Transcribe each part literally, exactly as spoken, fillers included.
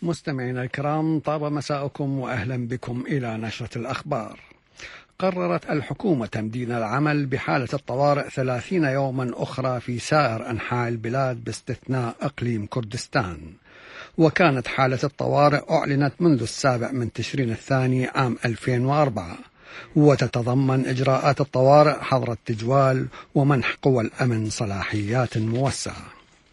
مستمعينا الكرام، طاب مساءكم وأهلا بكم إلى نشرة الأخبار. قررت الحكومة تمديد العمل بحالة الطوارئ ثلاثين يوما أخرى في سائر أنحاء البلاد باستثناء إقليم كردستان. وكانت حالة الطوارئ أعلنت منذ السابع من تشرين الثاني عام ألفين وأربعة، وتتضمن إجراءات الطوارئ حظر التجوال ومنح قوى الأمن صلاحيات موسعة.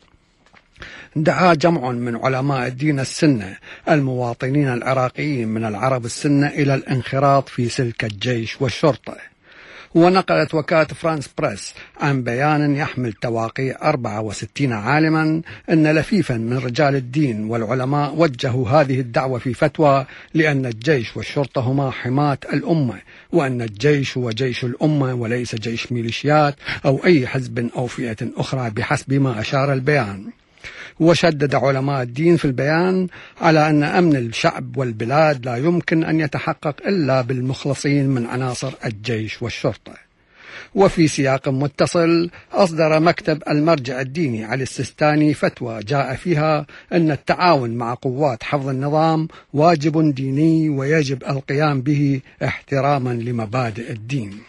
دعا جمع من علماء الدين السنة المواطنين العراقيين من العرب السنة إلى الانخراط في سلك الجيش والشرطة. ونقلت وكالة فرانس بريس عن بيان يحمل تواقيع أربعة وستين عالما أن لفيفا من رجال الدين والعلماء وجهوا هذه الدعوة في فتوى لأن الجيش والشرطة هما حماة الأمة، وأن الجيش هو جيش الأمة وليس جيش ميليشيات أو أي حزب أو فئة أخرى بحسب ما أشار البيان. وشدد علماء الدين في البيان على أن أمن الشعب والبلاد لا يمكن أن يتحقق إلا بالمخلصين من عناصر الجيش والشرطة. وفي سياق متصل أصدر مكتب المرجع الديني علي السيستاني فتوى جاء فيها أن التعاون مع قوات حفظ النظام واجب ديني ويجب القيام به احتراما لمبادئ الدين.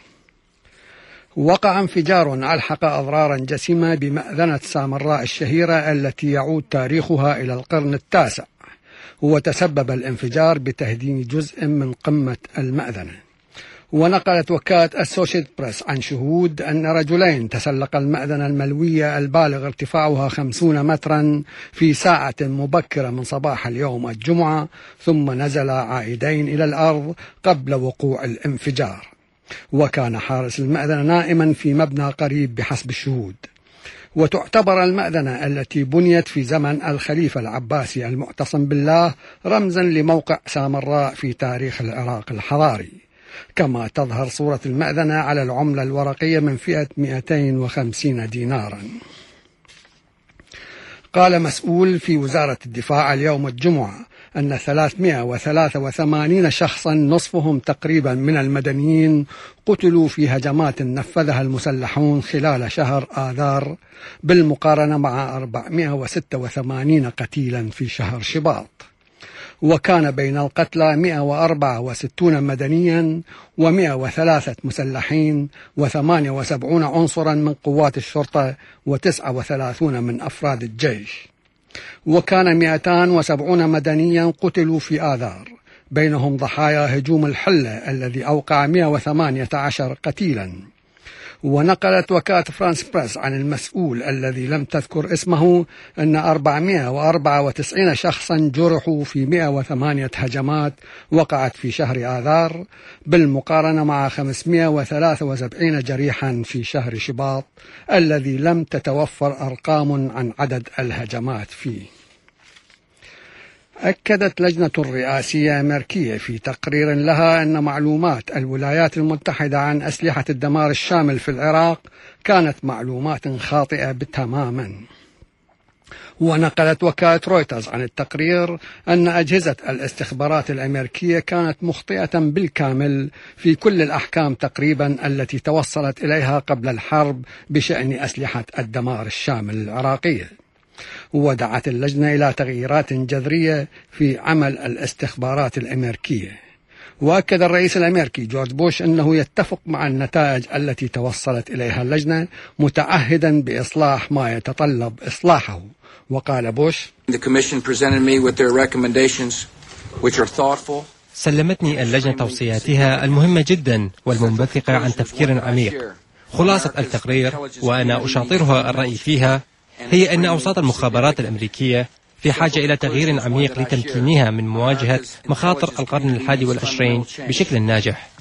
وقع انفجار ألحق أضرارا جسيمة بمأذنة سامراء الشهيرة التي يعود تاريخها إلى القرن التاسع، وتسبب الانفجار بتهديم جزء من قمة المأذنة. ونقلت وكالة أسوشيت بريس عن شهود أن رجلين تسلق المأذنة الملوية البالغ ارتفاعها خمسون مترا في ساعة مبكرة من صباح اليوم الجمعة، ثم نزلا عائدين إلى الأرض قبل وقوع الانفجار. وكان حارس المأذنة نائما في مبنى قريب بحسب الشهود. وتعتبر المأذنة التي بنيت في زمن الخليفة العباسي المعتصم بالله رمزا لموقع سامراء في تاريخ العراق الحضاري، كما تظهر صورة المأذنة على العملة الورقية من فئة مئتين وخمسين دينارا. قال مسؤول في وزارة الدفاع اليوم الجمعة أن ثلاثمئة وثلاثة وثمانين شخصا نصفهم تقريبا من المدنيين قتلوا في هجمات نفذها المسلحون خلال شهر آذار، بالمقارنة مع أربعمئة وستة وثمانين قتيلا في شهر شباط. وكان بين القتلى مئة وأربعة وستون مدنيا ومئة وثلاثة مسلحين وثمانية وسبعين عنصرا من قوات الشرطة وتسعة وثلاثون من أفراد الجيش. وكان مئتان وسبعين مدنيا قتلوا في آذار، بينهم ضحايا هجوم الحلة الذي أوقع مئة وثمانية عشر قتيلا. ونقلت وكالة فرانس بريس عن المسؤول الذي لم تذكر اسمه أن أربعمئة وأربعة وتسعين شخصا جرحوا في مئة وثمانية هجمات وقعت في شهر آذار، بالمقارنة مع خمسمئة وثلاثة وسبعين جريحا في شهر شباط الذي لم تتوفر أرقام عن عدد الهجمات فيه. أكدت لجنة رئاسية أمريكية في تقرير لها أن معلومات الولايات المتحدة عن أسلحة الدمار الشامل في العراق كانت معلومات خاطئة تماما. ونقلت وكالة رويترز عن التقرير أن أجهزة الاستخبارات الأمريكية كانت مخطئة بالكامل في كل الأحكام تقريبا التي توصلت إليها قبل الحرب بشأن أسلحة الدمار الشامل العراقية. ودعت اللجنة إلى تغييرات جذرية في عمل الاستخبارات الأمريكية. وأكد الرئيس الأمريكي جورج بوش أنه يتفق مع النتائج التي توصلت إليها اللجنة، متعهدا بإصلاح ما يتطلب إصلاحه. وقال بوش: سلمتني اللجنة توصياتها المهمة جدا والمنبثقة عن تفكير عميق. خلاصة التقرير وأنا أشاطرها الرأي فيها هي أن أوساط المخابرات الأمريكية في حاجة إلى تغيير عميق لتمكينها من مواجهة مخاطر القرن الحادي والعشرين بشكل ناجح.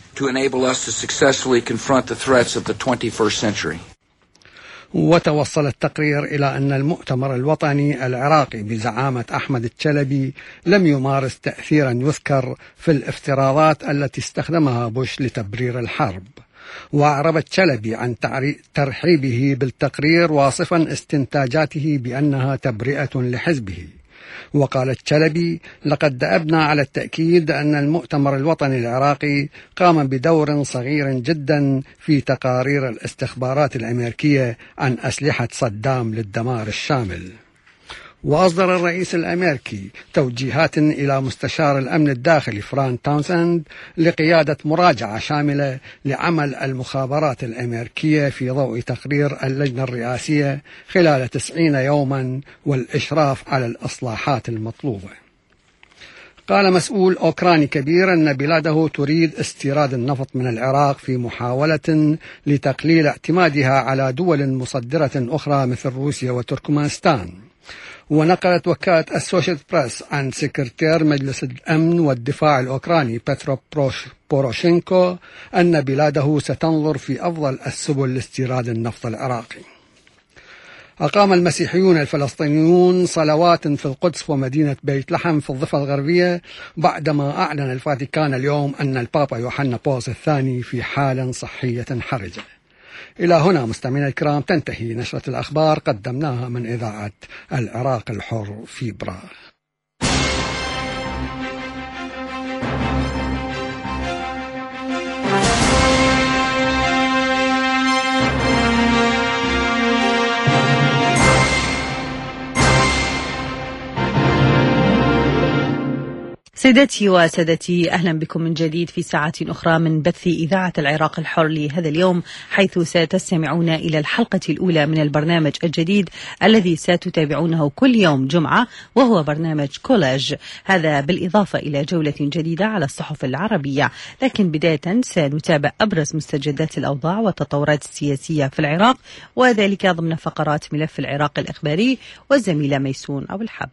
وتوصل التقرير إلى أن المؤتمر الوطني العراقي بزعامة أحمد الشلبي لم يمارس تأثيرا يذكر في الافتراضات التي استخدمها بوش لتبرير الحرب. وأعرب شلبي عن ترحيبه بالتقرير واصفا استنتاجاته بأنها تبرئة لحزبه. وقال شلبي: لقد دأبنا على التأكيد أن المؤتمر الوطني العراقي قام بدور صغير جدا في تقارير الاستخبارات الأمريكية عن أسلحة صدام للدمار الشامل. وأصدر الرئيس الأمريكي توجيهات إلى مستشار الأمن الداخلي فرانك تاونسند لقيادة مراجعة شاملة لعمل المخابرات الأمريكية في ضوء تقرير اللجنة الرئاسية خلال تسعين يوما والإشراف على الإصلاحات المطلوبة. قال مسؤول أوكراني كبير أن بلاده تريد استيراد النفط من العراق في محاولة لتقليل اعتمادها على دول مصدرة أخرى مثل روسيا وتركمانستان. ونقلت وكالة أسوشيتد بريس عن سكرتير مجلس الأمن والدفاع الأوكراني بيترو بوروشينكو أن بلاده ستنظر في أفضل السبل لاستيراد النفط العراقي. أقام المسيحيون الفلسطينيون صلوات في القدس ومدينة بيت لحم في الضفة الغربية بعدما أعلن الفاتيكان اليوم أن البابا يوحنا بولس الثاني في حال صحية حرجة. إلى هنا مستمعينا الكرام تنتهي نشرة الأخبار قدمناها من إذاعة العراق الحر في براغ. سيداتي وسادتي، أهلا بكم من جديد في ساعة أخرى من بث إذاعة العراق الحر لهذا اليوم، حيث ستستمعون إلى الحلقة الأولى من البرنامج الجديد الذي ستتابعونه كل يوم جمعة، وهو برنامج كولاج. هذا بالإضافة إلى جولة جديدة على الصحف العربية. لكن بداية سنتابع أبرز مستجدات الأوضاع والتطورات السياسية في العراق، وذلك ضمن فقرات ملف العراق الإخباري والزميلة ميسون أبو الحب.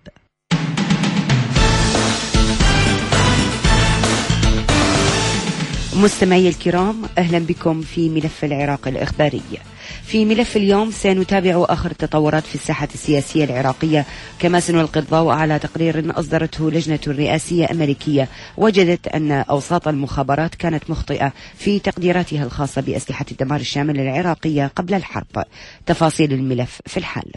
مستمعي الكرام، أهلا بكم في ملف العراق الإخباري. في ملف اليوم سنتابع آخر التطورات في الساحة السياسية العراقية، كما سنلقي الضوء على تقرير أصدرته لجنة رئاسية أمريكية وجدت أن أوساط المخابرات كانت مخطئة في تقديراتها الخاصة بأسلحة الدمار الشامل العراقية قبل الحرب. تفاصيل الملف في الحال.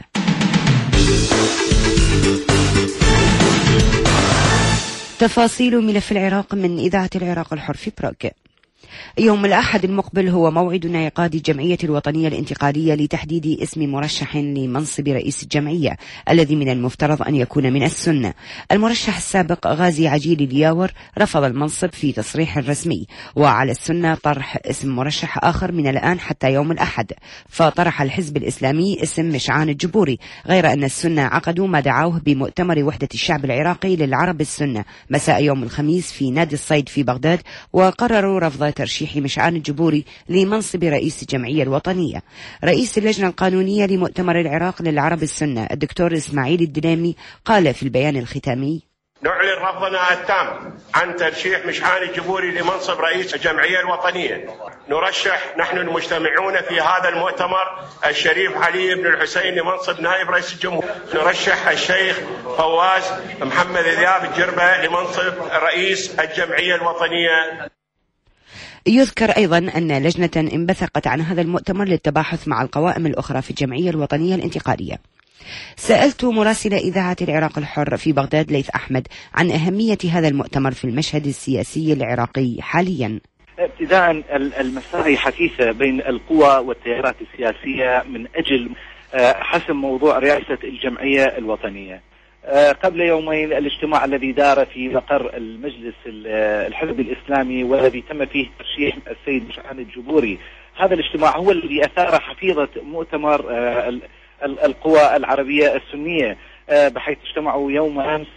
تفاصيل ملف العراق من إذاعة العراق الحر في براغ. يوم الأحد المقبل هو موعد انعقاد الجمعية الوطنية الانتقالية لتحديد اسم مرشح لمنصب رئيس الجمعية، الذي من المفترض أن يكون من السنة. المرشح السابق غازي عجيل الياور رفض المنصب في تصريح رسمي، وعلى السنة طرح اسم مرشح آخر من الآن حتى يوم الأحد. فطرح الحزب الإسلامي اسم مشعان الجبوري، غير أن السنة عقدوا ما دعوه بمؤتمر وحدة الشعب العراقي للعرب السنة مساء يوم الخميس في نادي الصيد في بغداد، وقرروا رفض ترشيح مشعان الجبوري لمنصب رئيس الجمعية الوطنية. رئيس اللجنة القانونية لمؤتمر العراق للعرب السنة الدكتور إسماعيل الدليمي قال في البيان الختامي: نعلن رفضنا التام عن ترشيح مشعان الجبوري لمنصب رئيس الجمعية الوطنية. نرشح نحن المجتمعون في هذا المؤتمر الشريف علي بن الحسين لمنصب نائب رئيس الجمهورية. نرشح الشيخ فواز محمد ذياب الجربة لمنصب رئيس الجمعية الوطنية. يذكر أيضا أن لجنة انبثقت عن هذا المؤتمر للتباحث مع القوائم الأخرى في الجمعية الوطنية الانتقالية. سألت مراسل إذاعة العراق الحر في بغداد ليث أحمد عن أهمية هذا المؤتمر في المشهد السياسي العراقي حاليا. ابتداء المساعي حثيثة بين القوى والتيارات السياسية من أجل حسم موضوع رئاسة الجمعية الوطنية. قبل يومين الاجتماع الذي دار في مقر المجلس الحزب الإسلامي والذي تم فيه ترشيح السيد مشعان الجبوري، هذا الاجتماع هو الذي أثار حفيظة مؤتمر القوى العربية السنية، بحيث اجتمعوا يوم أمس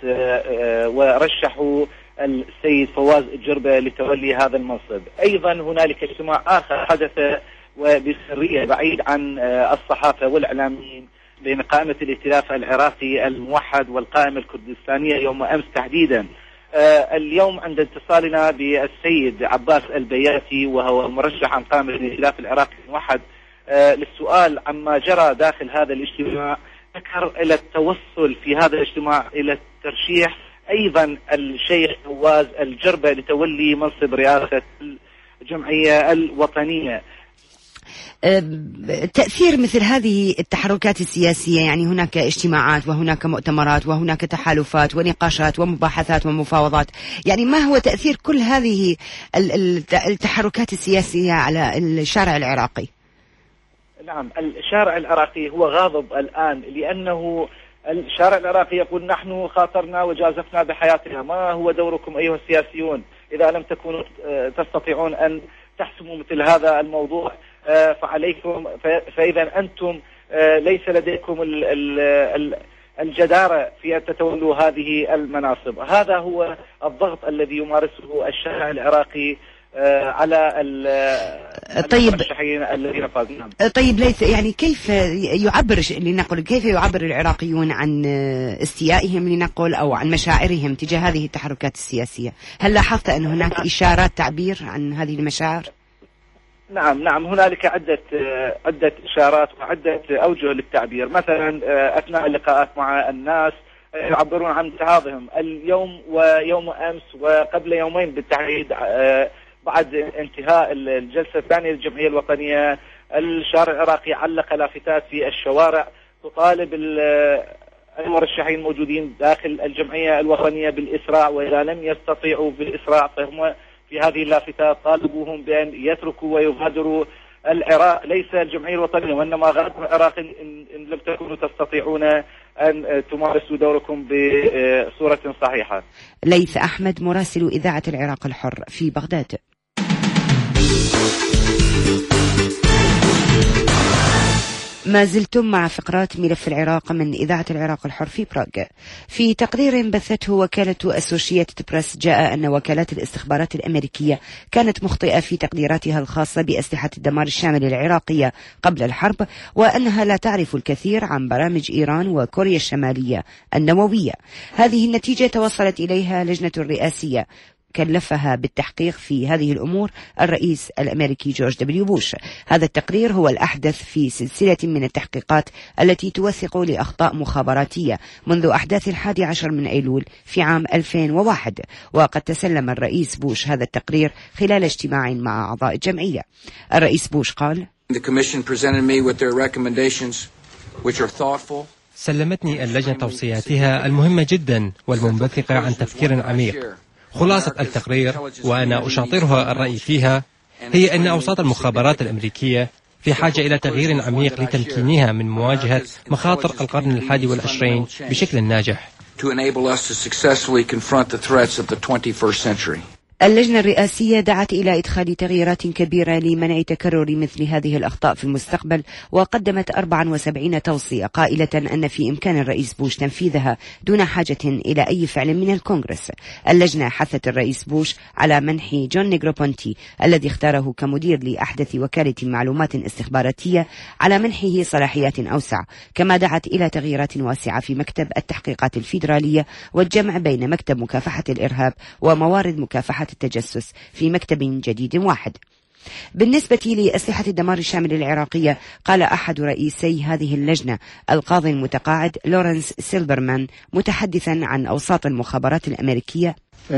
ورشحوا السيد فواز الجربة لتولي هذا المنصب. أيضا هنالك اجتماع آخر حدث وبسرية بعيد عن الصحافة والإعلاميين بين قائمة الائتلاف العراقي الموحد والقائمة الكردستانية يوم أمس تحديدا. آه اليوم عند اتصالنا بالسيد عباس البياتي وهو المرشح عن قائمة الائتلاف العراقي الموحد آه للسؤال عما جرى داخل هذا الاجتماع، ذكر إلى التوصل في هذا الاجتماع إلى ترشيح أيضا الشيخ فواز الجربة لتولي منصب رئاسة الجمعية الوطنية. تأثير مثل هذه التحركات السياسية، يعني هناك اجتماعات وهناك مؤتمرات وهناك تحالفات ونقاشات ومباحثات ومفاوضات، يعني ما هو تأثير كل هذه التحركات السياسية على الشارع العراقي؟ نعم، الشارع العراقي هو غاضب الآن، لأنه الشارع العراقي يقول نحن خاطرنا وجازفنا بحياتنا. ما هو دوركم أيها السياسيون إذا لم تكونوا تستطيعون أن تحسموا مثل هذا الموضوع؟ فعليكم، فإذا أنتم ليس لديكم الجدارة في أن تتولوا هذه المناصب. هذا هو الضغط الذي يمارسه الشارع العراقي على طيب المرشحين الذين فازوا. طيب ليث، يعني كيف يعبر لنقل كيف يعبر العراقيون عن استيائهم لنقل أو عن مشاعرهم تجاه هذه التحركات السياسية؟ هل لاحظت أن هناك إشارات تعبير عن هذه المشاعر؟ نعم نعم هنالك عدة عدة إشارات وعدة أوجه للتعبير. مثلا أثناء اللقاءات مع الناس يعبرون عن تعاطيهم اليوم ويوم أمس وقبل يومين بالتحديد بعد انتهاء الجلسة الثانية للجمعية الوطنية. الشارع العراقي علق لافتات في الشوارع تطالب المرشحين الموجودين داخل الجمعية الوطنية بالإسراع، وإذا لم يستطيعوا بالإسراع فهم في هذه اللافتات طالبوهم بأن يتركوا ويغادروا العراق، ليس الجمعية الوطنية وإنما غادروا العراق إن, إن لم تكونوا تستطيعون أن تمارسوا دوركم بصورة صحيحة. ليث أحمد، مراسل إذاعة العراق الحر في بغداد. ما زلتم مع فقرات ملف العراق من إذاعة العراق الحر في براغ. في تقرير بثته وكالة أسوشيتد بريس جاء أن وكالات الاستخبارات الأمريكية كانت مخطئة في تقديراتها الخاصة بأسلحة الدمار الشامل العراقية قبل الحرب، وأنها لا تعرف الكثير عن برامج إيران وكوريا الشمالية النووية. هذه النتيجة توصلت إليها لجنة الرئاسية كلفها بالتحقيق في هذه الأمور الرئيس الأمريكي جورج دبليو بوش. هذا التقرير هو الأحدث في سلسلة من التحقيقات التي توثق لأخطاء مخابراتية منذ أحداث الحادي عشر من أيلول في عام ألفين وواحد، وقد تسلم الرئيس بوش هذا التقرير خلال اجتماع مع أعضاء الجمعية. الرئيس بوش قال: سلمتني اللجنة توصياتها المهمة جدا والمنبثقة عن تفكير عميق. خلاصة التقرير وأنا أشاطرها الرأي فيها هي أن أوساط المخابرات الأمريكية في حاجة إلى تغيير عميق لتمكينها من مواجهة مخاطر القرن الحادي والعشرين بشكل ناجح. اللجنة الرئاسية دعت إلى إدخال تغييرات كبيرة لمنع تكرر مثل هذه الأخطاء في المستقبل، وقدمت أربعة وسبعين توصية قائلة أن في إمكان الرئيس بوش تنفيذها دون حاجة إلى أي فعل من الكونغرس. اللجنة حثت الرئيس بوش على منح جون نيغروبونتي الذي اختاره كمدير لأحدث وكالة معلومات استخباراتية على منحه صلاحيات أوسع، كما دعت إلى تغييرات واسعة في مكتب التحقيقات الفيدرالية والجمع بين مكتب مكافحة الإرهاب وموارد مكافحة التجسس في مكتب جديد واحد. بالنسبة لأسلحة الدمار الشامل العراقية، قال أحد رئيسي هذه اللجنة القاضي المتقاعد لورنس سيلبرمان متحدثا عن أوساط المخابرات الأمريكية: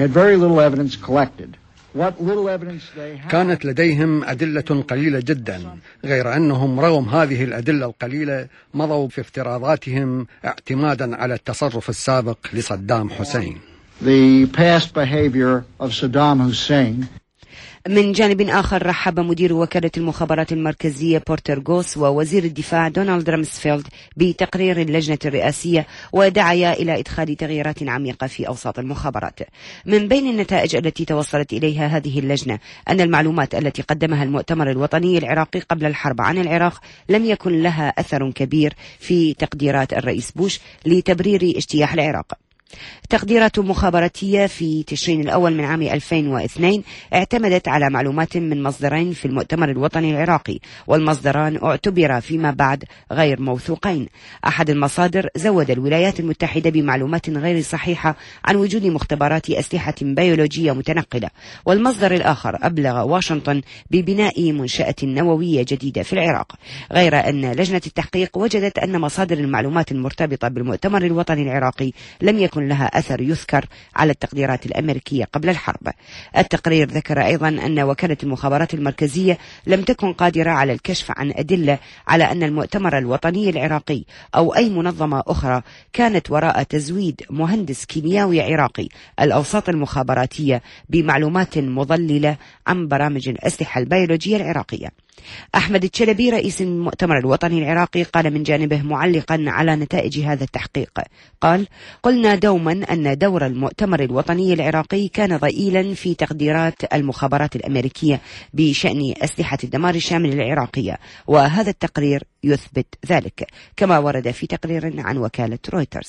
كانت لديهم أدلة قليلة جدا، غير أنهم رغم هذه الأدلة القليلة مضوا في افتراضاتهم اعتمادا على التصرف السابق لصدام حسين. The past behavior of Saddam Hussein. من جانب آخر، رحب مدير وكالة المخابرات المركزية بورتر غوس ووزير الدفاع دونالد رامسفيلد بتقرير اللجنة الرئاسية، ودعيا إلى إدخال تغييرات عميقة في أوساط المخابرات. من بين النتائج التي توصلت إليها هذه اللجنة أن المعلومات التي قدمها المؤتمر الوطني العراقي قبل الحرب عن العراق لم يكن لها أثر كبير في تقديرات الرئيس بوش لتبرير اجتياح العراق. تقديرات مخابراتية في تشرين الأول من عام ألفين واثنين اعتمدت على معلومات من مصدرين في المؤتمر الوطني العراقي، والمصدران اعتبرا فيما بعد غير موثوقين. أحد المصادر زود الولايات المتحدة بمعلومات غير صحيحة عن وجود مختبرات أسلحة بيولوجية متنقلة، والمصدر الآخر أبلغ واشنطن ببناء منشأة نووية جديدة في العراق. غير أن لجنة التحقيق وجدت أن مصادر المعلومات المرتبطة بالمؤتمر الوطني العراقي لم يكن لها أثر يذكر على التقديرات الأمريكية قبل الحرب. التقرير ذكر أيضا أن وكالة المخابرات المركزية لم تكن قادرة على الكشف عن أدلة على أن المؤتمر الوطني العراقي أو أي منظمة أخرى كانت وراء تزويد مهندس كيميائي عراقي الأوساط المخابراتية بمعلومات مضللة عن برامج الأسلحة البيولوجية العراقية. أحمد الشلبي رئيس المؤتمر الوطني العراقي قال من جانبه معلقا على نتائج هذا التحقيق، قال: قلنا دوما أن دور المؤتمر الوطني العراقي كان ضئيلا في تقديرات المخابرات الأمريكية بشأن أسلحة الدمار الشامل العراقية، وهذا التقرير يثبت ذلك، كما ورد في تقرير عن وكالة رويترز.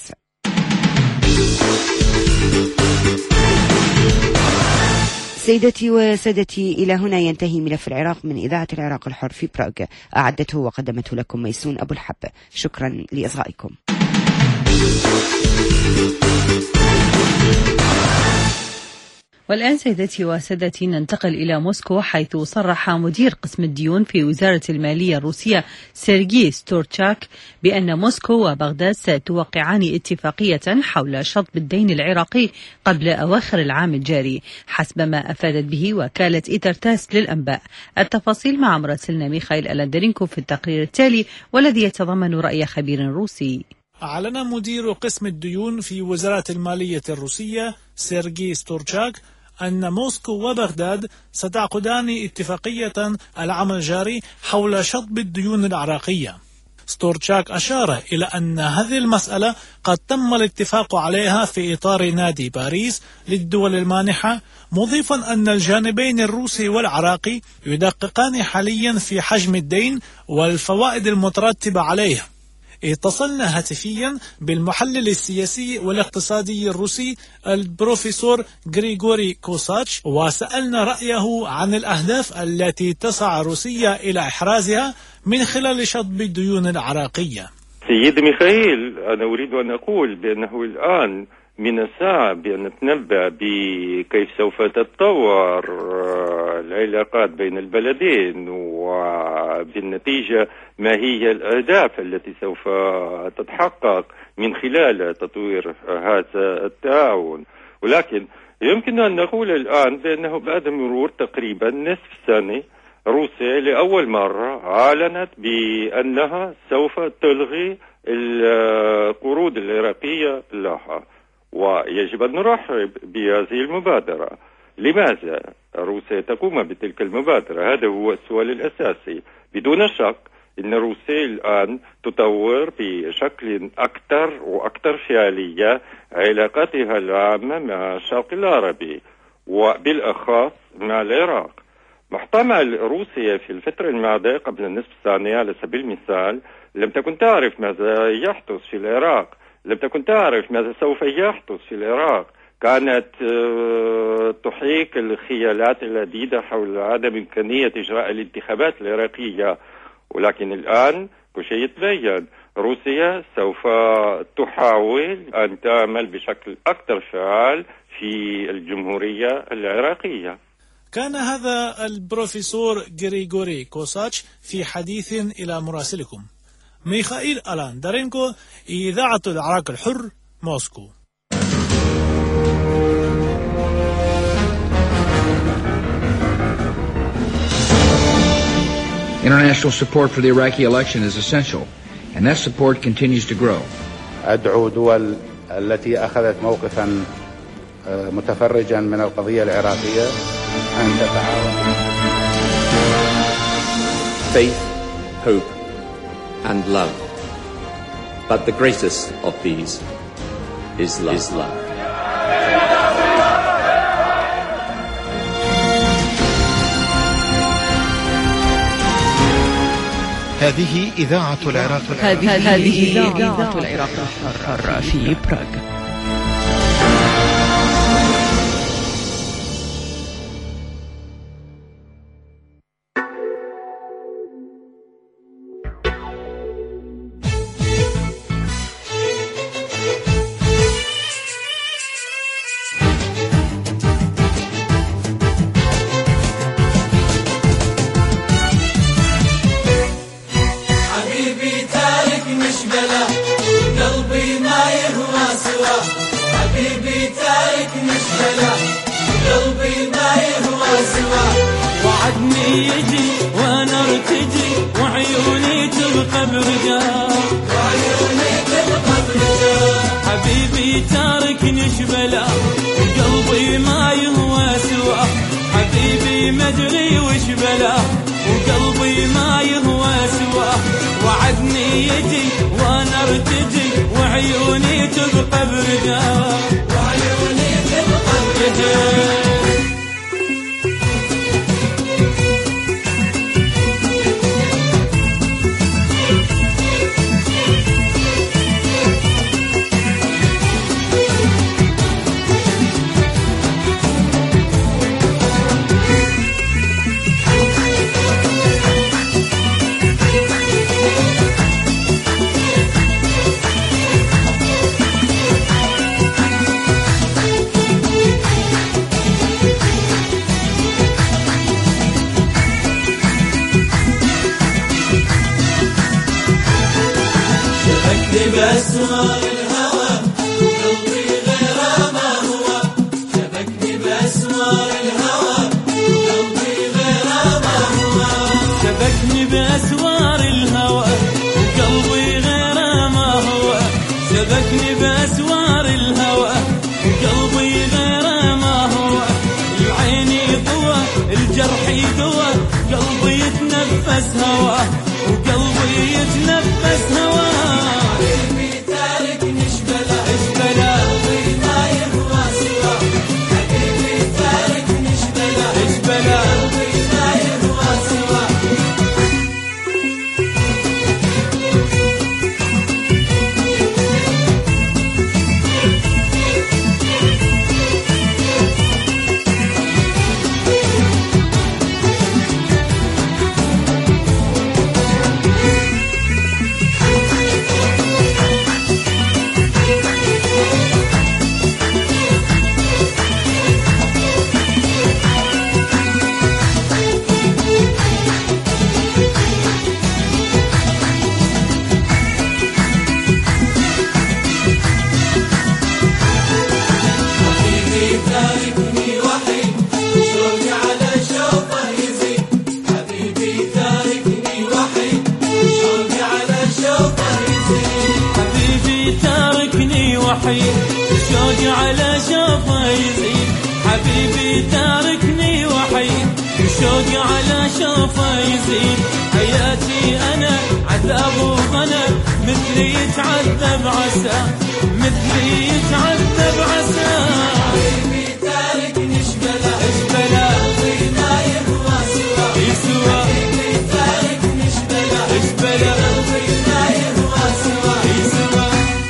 سيدتي وسادتي، إلى هنا ينتهي ملف العراق من إذاعة العراق الحر في براغ، أعدته وقدمته لكم ميسون أبو الحب. شكرا لإصغائكم. والآن سيدتي وسادتي ننتقل إلى موسكو، حيث صرح مدير قسم الديون في وزارة المالية الروسية سيرجي ستورتشاك بأن موسكو وبغداد ستوقعان اتفاقية حول شطب الدين العراقي قبل أواخر العام الجاري، حسب ما أفادت به وكالة إيترتاس للأنباء. التفاصيل مع مراسلنا ميخائيل ألندرينكو في التقرير التالي، والذي يتضمن رأي خبير روسي. أعلن مدير قسم الديون في وزارة المالية الروسية سيرجي ستورتشاك أن موسكو وبغداد ستعقدان اتفاقية العام الجاري حول شطب الديون العراقية. ستورتشاك أشار إلى أن هذه المسألة قد تم الاتفاق عليها في إطار نادي باريس للدول المانحة، مضيفا أن الجانبين الروسي والعراقي يدققان حاليا في حجم الدين والفوائد المترتبة عليه. اتصلنا هاتفيا بالمحلل السياسي والاقتصادي الروسي البروفيسور غريغوري كوساتش، وسألنا رأيه عن الأهداف التي تسعى روسيا إلى إحرازها من خلال شطب الديون العراقية. سيد ميخائيل، أنا أريد أن أقول بأنه الآن من الصعب بأن نتنبأ بكيف سوف تتطور العلاقات بين البلدين، وبالنتيجة ما هي الأهداف التي سوف تتحقق من خلال تطوير هذا التعاون. ولكن يمكن أن نقول الآن بأنه بعد مرور تقريبا نصف سنة روسيا لأول مرة أعلنت بأنها سوف تلغي القروض العراقية لها، ويجب أن نرحب بهذه المبادرة. لماذا روسيا تقوم بتلك المبادرة؟ هذا هو السؤال الأساسي. بدون شك إن روسيا الآن تطور بشكل أكثر وأكثر فعالية علاقاتها العامة مع الشرق العربي وبالأخص مع العراق. محتمل روسيا في الفترة الماضية قبل نصف سنة على سبيل المثال لم تكن تعرف ماذا يحدث في العراق، لم تكن تعرف ماذا سوف يحدث في العراق، كانت تحيك الخيالات العديدة حول عدم إمكانية إجراء الانتخابات العراقية. ولكن الآن كل شيء يتبين، روسيا سوف تحاول أن تعمل بشكل أكثر فعال في الجمهورية العراقية. كان هذا البروفيسور غريغوري كوساتش في حديث إلى مراسلكم ميخائيل ألاندرينكو، إذاعة العراق الحر، موسكو. International support for the Iraqi election is essential, and that support continues to grow. أدعو دول التي أخذت موقفا متفرجا من القضية العراقية أن تتعاون. Faith, hope, and love. But the greatest of these is love. Is love. هذه إذاعة العراق هذه إذاعة العراق الحر في براغ. وعدني يجي وانا ارتجي وعيوني تبقى برجال وعيوني تبقى برجال حبيبي تاركني شبلا وقلبي ما يهوى سوا حبيبي مدري وش بلا وقلبي وعيوني تبقى برجال وعيوني تبقى برجال. بأسرار الهوى قلبي غير ما هو، شبكني بأسرار الهوى قلبي غير ما هو، شبكني بأسوار الهوى قلبي غير ما هو، شبكني بأسوار الهوى قلبي غير ما هو. العين ضوى الجرح دوا قلبي يتنفس هوا وقلبي يتنفس هوا. شوقي على شوفه يزيد، حبيبي تاركني وحيد شوقي على شوفه يزيد. حياتي أنا عذاب وغنى مثلي يتعذب عسى، مثلي يتعذب عسى. حبيبي تاركني اشبلا اشبلا قلبي ما يهوى سوا يسوى. حبيبي تاركني اشبلا اشبلا قلبي ما يهوى سوا يسوى.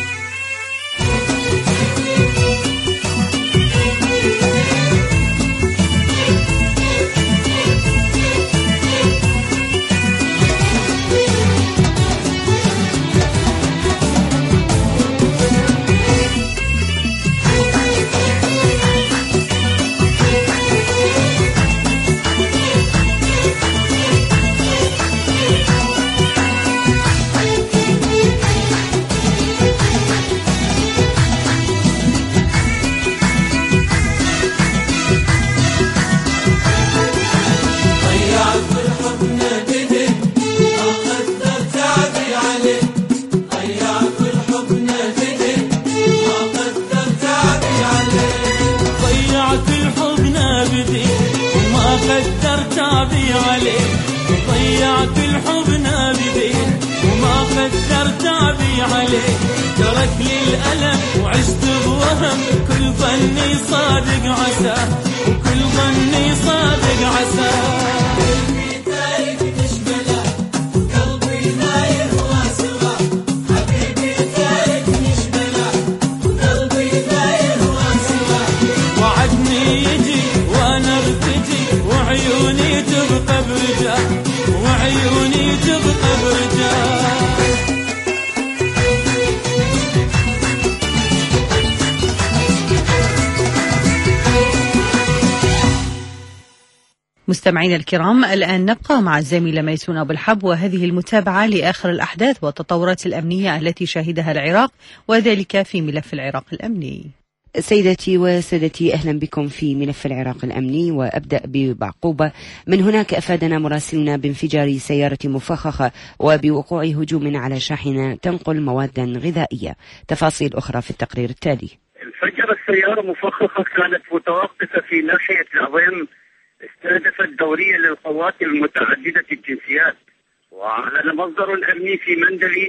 ضيعت الحب نابدي وما قدرت تعبي عليه، ترك لي الألم وعشت بوهم كل ظني صادق عسى وكل ظني صادق عسى. قلبي تاركني اشبلا قلبي ما يهوى سوا، حبيبي تاركني اشبلا قلبي ما يهوى سوا. وعدني يجي وانا ارتجي وعيوني تبقى برجال وعيوني تبقى برجال. مستمعينا الكرام، الآن نبقى مع الزميلة ميسون أبو الحب وهذه المتابعة لآخر الأحداث والتطورات الأمنية التي شهدها العراق وذلك في ملف العراق الأمني. سيدتي وسادتي، أهلا بكم في ملف العراق الأمني، وأبدأ ببعقوبة. من هناك أفادنا مراسلنا بانفجار سيارة مفخخة وبوقوع هجوم على شاحنة تنقل مواد غذائية. تفاصيل أخرى في التقرير التالي. انفجرت سيارة مفخخة كانت متوقفة في ناحية العظيم، استهدفت دورية للقوات المتعددة الجنسيات. وأعلن مصدر أمني في مندلي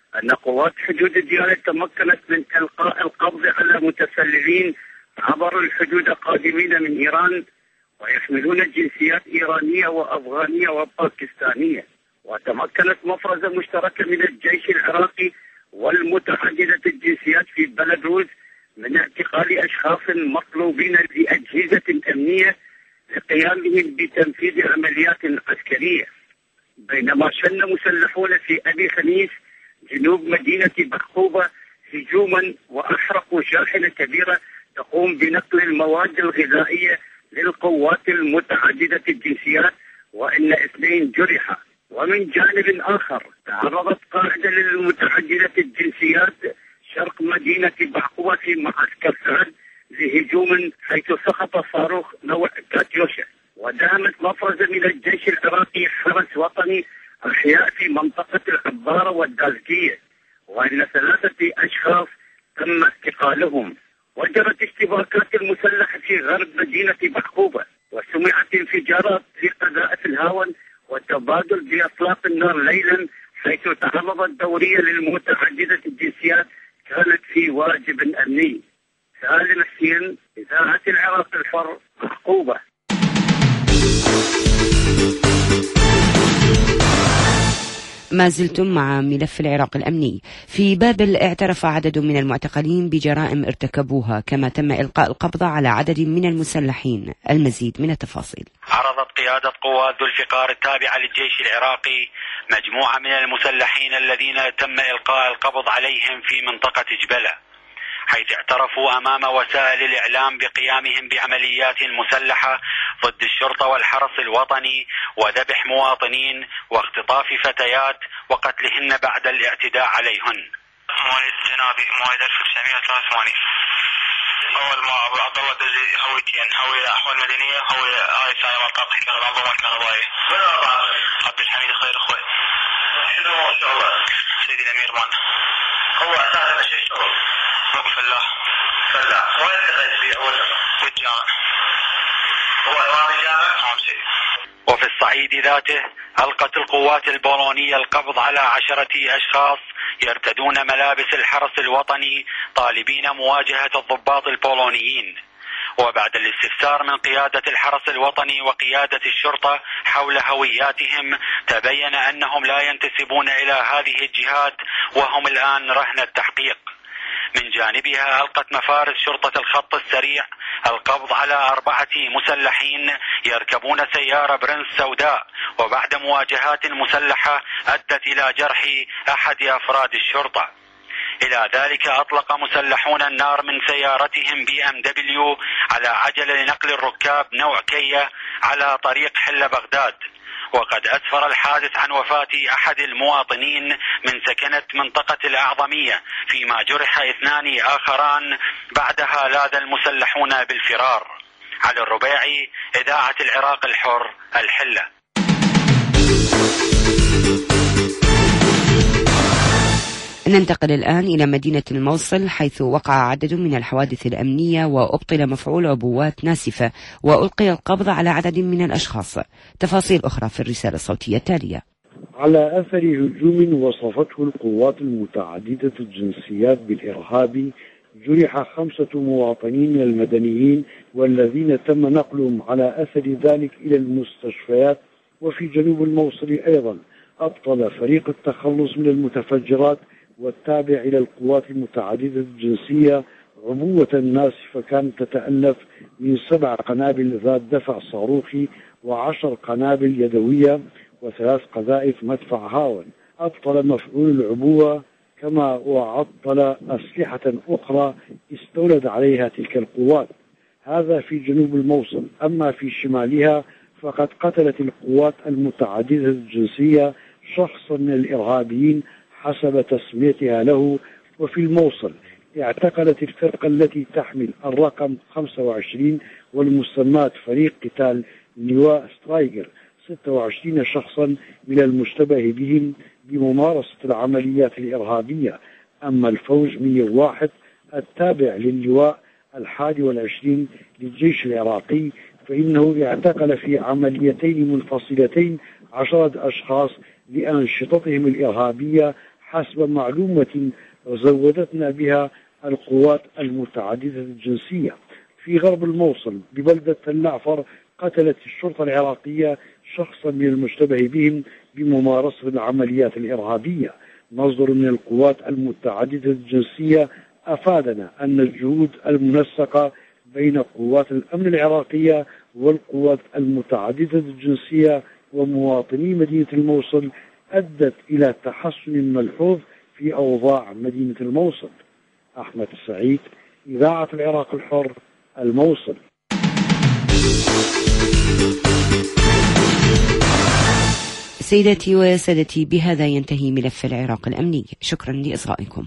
أن قوات حدود الديانة تمكنت من إلقاء القبض على متسللين عبر الحدود قادمين من إيران ويحملون جنسيات إيرانية وأفغانية وباكستانية، وتمكنت مفرزة مشتركة من الجيش العراقي والمتعددة الجنسيات في بيلاروس من اعتقال أشخاص مطلوبين لأجهزة أمنية لقيامهم بتنفيذ عمليات عسكرية، بينما شن مسلحون في أبي خميس جنوب مدينة بحقوبة هجوما وأحرقوا شاحنة كبيرة تقوم بنقل المواد الغذائية للقوات المتعددة الجنسيات، وإن اثنين جرحا. ومن جانب آخر تعرضت قاعدة للمتعددة الجنسيات شرق مدينة بحقوبة في معسكر سعد لهجوم حيث سقط صاروخ نوع كاتيوشا، ودهمت مفرزة من الجيش العراقي حرس وطني أحياء في منطقة العبارة والدازقية، وإن ثلاثة أشخاص تم اعتقالهم. وجرت اشتباكات المسلحة في غرب مدينة بحقوبة، وسمعت انفجارات في قذائف الهاون وتبادل بأطلاق النار ليلا، حيث تعرضت الدورية للمتعددة الجنسيات كانت في واجب أمني. سالم حسين، إذاعة العراق الحر، بحقوبة. ما زلتم مع ملف العراق الأمني. في بابل اعترف عدد من المعتقلين بجرائم ارتكبوها، كما تم إلقاء القبض على عدد من المسلحين. المزيد من التفاصيل. عرضت قيادة قوات ذو الفقار التابعة للجيش العراقي مجموعة من المسلحين الذين تم إلقاء القبض عليهم في منطقة جبلة، حيث اعترفوا أمام وسائل الإعلام بقيامهم بعمليات مسلحة ضد الشرطة والحرس الوطني وذبح مواطنين واختطاف فتيات وقتلهن بعد الاعتداء عليهن. مواليد جنابي مواليد ألف وتسعمئة وثلاثة وثمانين. أول ما أبو عبد الله دزي هويتين، هوية أحوال مدنية، هوية آي ثانية مرقاط الأنظمة الكهربائية. عبد الحميد خير أخوي. شنو ما شاء الله. سيدي الأمير مان. هو أساسا شو يشتغل؟ فلاح. فلاح. وين دخلت فيه أول مرة؟ في الجامعة. هو إمام الجامعة؟ نعم سيدي. وفي الصعيد ذاته ألقت القوات البولونية القبض على عشرة أشخاص يرتدون ملابس الحرس الوطني طالبين مواجهة الضباط البولونيين. وبعد الاستفسار من قيادة الحرس الوطني وقيادة الشرطة حول هوياتهم تبين أنهم لا ينتسبون إلى هذه الجهات وهم الآن رهن التحقيق. من جانبها ألقت مفارس شرطة الخط السريع القبض على أربعة مسلحين يركبون سيارة برنس سوداء، وبعد مواجهات مسلحة أدت إلى جرح أحد أفراد الشرطة. إلى ذلك أطلق مسلحون النار من سيارتهم بي ام دبليو على عجلة لنقل الركاب نوع كيا على طريق حل بغداد، وقد أسفر الحادث عن وفاة أحد المواطنين من سكنة منطقة الأعظمية، فيما جرح اثنان آخران بعدها لاذ المسلحون بالفرار. على الربيعي، إذاعة العراق الحر، الحلة. ننتقل الآن إلى مدينة الموصل، حيث وقع عدد من الحوادث الأمنية وأبطل مفعول عبوات ناسفة وألقي القبض على عدد من الأشخاص. تفاصيل أخرى في الرسالة الصوتية التالية. على أثر هجوم وصفته القوات المتعددة الجنسيات بالإرهاب، جرح خمسة مواطنين من المدنيين والذين تم نقلهم على أثر ذلك إلى المستشفيات. وفي جنوب الموصل أيضا أبطل فريق التخلص من المتفجرات والتابع إلى القوات المتعددة الجنسية عبوة ناسفة كانت تتألف من سبع قنابل ذات دفع صاروخي وعشر قنابل يدوية وثلاث قذائف مدفع هاون. أبطل مفعول العبوة كما وعطل أسلحة أخرى استولد عليها تلك القوات. هذا في جنوب الموصل. أما في شمالها فقد قتلت القوات المتعددة الجنسية شخصا من الإرهابيين حسب تسميتها له. وفي الموصل اعتقلت الفرقة التي تحمل الرقم خمسة وعشرين والمسمات فريق قتال لواء سترايجر ستة وعشرين شخصا من المشتبه بهم بممارسة العمليات الإرهابية. أما الفوج مئة وواحد التابع للواء الحادي والعشرين للجيش العراقي فإنه اعتقل في عمليتين منفصلتين عشرة أشخاص لأنشطتهم الإرهابية حسب معلومة زودتنا بها القوات المتعددة الجنسية. في غرب الموصل ببلدة النعفر قتلت الشرطة العراقية شخصا من المشتبه بهم بممارسة العمليات الإرهابية. مصدر من القوات المتعددة الجنسية أفادنا أن الجهود المنسقة بين قوات الأمن العراقية والقوات المتعددة الجنسية ومواطني مدينة الموصل أدت إلى تحسن ملحوظ في أوضاع مدينة الموصل. أحمد السعيد، إذاعة العراق الحر، الموصل. سيداتي وسادتي، بهذا ينتهي ملف العراق الأمني. شكرا لإصغائكم.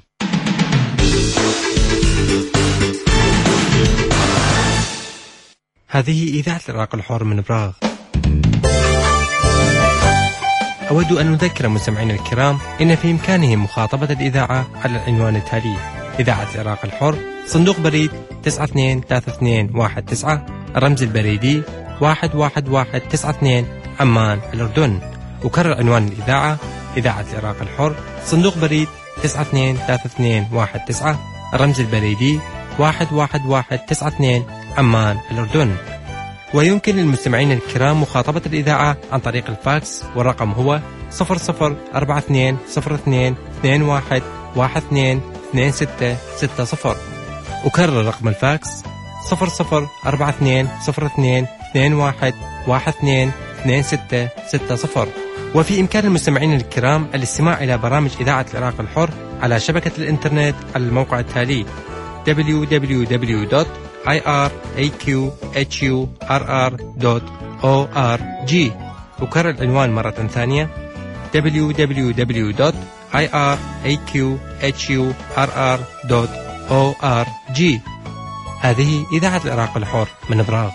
هذه إذاعة العراق الحر من براغ. أود أن أذكر مستمعينا الكرام إن في إمكانهم مخاطبة الإذاعة على العنوان التالي: إذاعة العراق الحر، صندوق بريد تسعة اثنين ثلاثة اثنين واحد تسعة، الرمز البريدي واحد واحد واحد تسعة اثنين، عمان، الأردن. أكرر عنوان الإذاعة: إذاعة العراق الحر، صندوق بريد تسعة اثنين ثلاثة اثنين واحد تسعة، الرمز البريدي واحد واحد واحد تسعة اثنين، عمان، الأردن. ويمكن للمستمعين الكرام مخاطبة الإذاعة عن طريق الفاكس، والرقم هو صفر صفر أربعة اثنين صفر اثنين اثنين واحد واحد اثنين اثنين ستة ستة صفر. أكرر رقم الفاكس: صفر صفر أربعة اثنين صفر اثنين اثنين واحد واحد اثنين اثنين ستة ستة صفر. وفي إمكان المستمعين الكرام الاستماع إلى برامج إذاعة العراق الحر على شبكة الإنترنت على الموقع التالي: دبليو دبليو دبليو دوت آي آر إيه كيو إتش يو آر آر دوت أو آر جي. أكرر العنوان مرة ثانية: دبليو دبليو دبليو دوت آي آر إيه كيو إتش يو آر آر دوت أو آر جي. هذه إذاعة العراق الحر من براغ.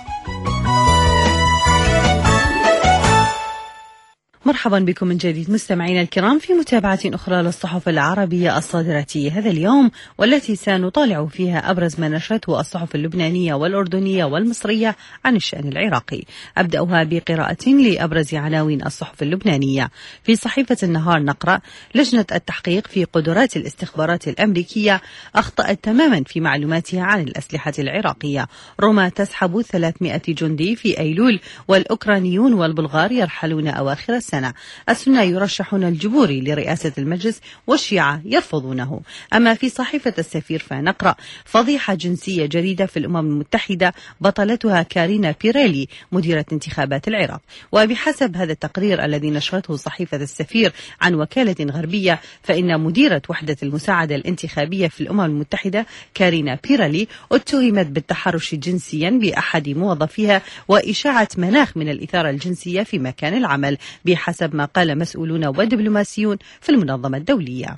مرحبا بكم من جديد مستمعينا الكرام في متابعة أخرى للصحف العربية الصادرة هذا اليوم، والتي سنطالع فيها أبرز ما نشرته الصحف اللبنانية والأردنية والمصرية عن الشأن العراقي. أبدأها بقراءة لأبرز عناوين الصحف اللبنانية. في صحيفة النهار نقرأ: لجنة التحقيق في قدرات الاستخبارات الأمريكية أخطأت تماما في معلوماتها عن الأسلحة العراقية. روما تسحب ثلاثمائة جندي في أيلول، والأوكرانيون والبلغار يرحلون أواخر السنة. السنة يرشحون الجبوري لرئاسة المجلس والشيعة يرفضونه. أما في صحيفة السفير فنقرأ: فضيحة جنسية جديدة في الأمم المتحدة بطلتها كارينا بيريلي مديرة انتخابات العراق. وبحسب هذا التقرير الذي نشرته صحيفة السفير عن وكالة غربية، فإن مديرة وحدة المساعدة الانتخابية في الأمم المتحدة كارينا بيريلي اتهمت بالتحرش جنسيا بأحد موظفيها وإشاعة مناخ من الإثارة الجنسية في مكان العمل، بحسب ما قال مسؤولون ودبلوماسيون في المنظمة الدولية.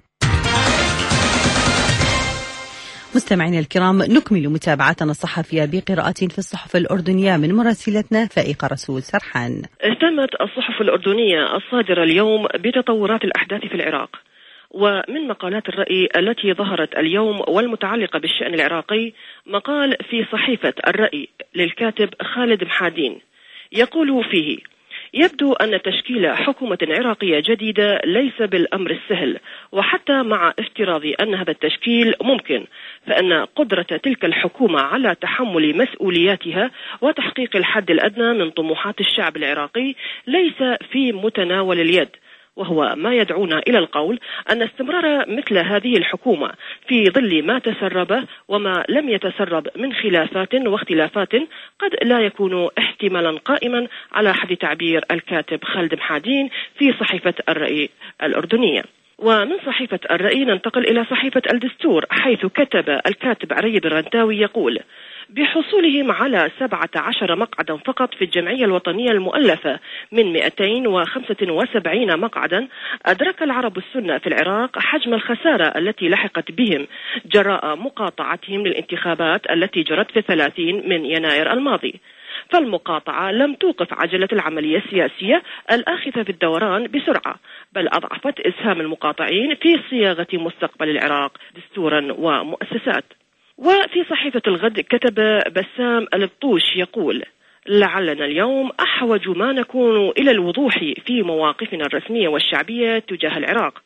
مستمعينا الكرام، نكمل متابعتنا الصحفية بقراءة في الصحف الأردنية من مراسلتنا فائقة رسول سرحان. اهتمت الصحف الأردنية الصادرة اليوم بتطورات الأحداث في العراق، ومن مقالات الرأي التي ظهرت اليوم والمتعلقة بالشأن العراقي مقال في صحيفة الرأي للكاتب خالد محادين يقول فيه: يبدو أن تشكيل حكومة عراقية جديدة ليس بالأمر السهل، وحتى مع افتراض أن هذا التشكيل ممكن، فإن قدرة تلك الحكومة على تحمل مسؤولياتها وتحقيق الحد الأدنى من طموحات الشعب العراقي ليس في متناول اليد، وهو ما يدعونا إلى القول أن استمرار مثل هذه الحكومة في ظل ما تسرب وما لم يتسرب من خلافات واختلافات قد لا يكون احتمالا قائما، على حد تعبير الكاتب خالد محادين في صحيفة الرأي الأردنية. ومن صحيفة الرأي ننتقل إلى صحيفة الدستور، حيث كتب الكاتب عريب الرنتاوي يقول: بحصولهم على سبعة عشر مقعدا فقط في الجمعية الوطنية المؤلفة من مئتين وخمسة وسبعين مقعدا، أدرك العرب السنة في العراق حجم الخسارة التي لحقت بهم جراء مقاطعتهم للانتخابات التي جرت في ثلاثين من يناير الماضي. فالمقاطعة لم توقف عجلة العملية السياسية الآخذة في الدوران بسرعة، بل أضعفت إسهام المقاطعين في صياغة مستقبل العراق دستورا ومؤسسات. وفي صحيفة الغد كتب بسام البطوش يقول: لعلنا اليوم أحوج ما نكون إلى الوضوح في مواقفنا الرسمية والشعبية تجاه العراق،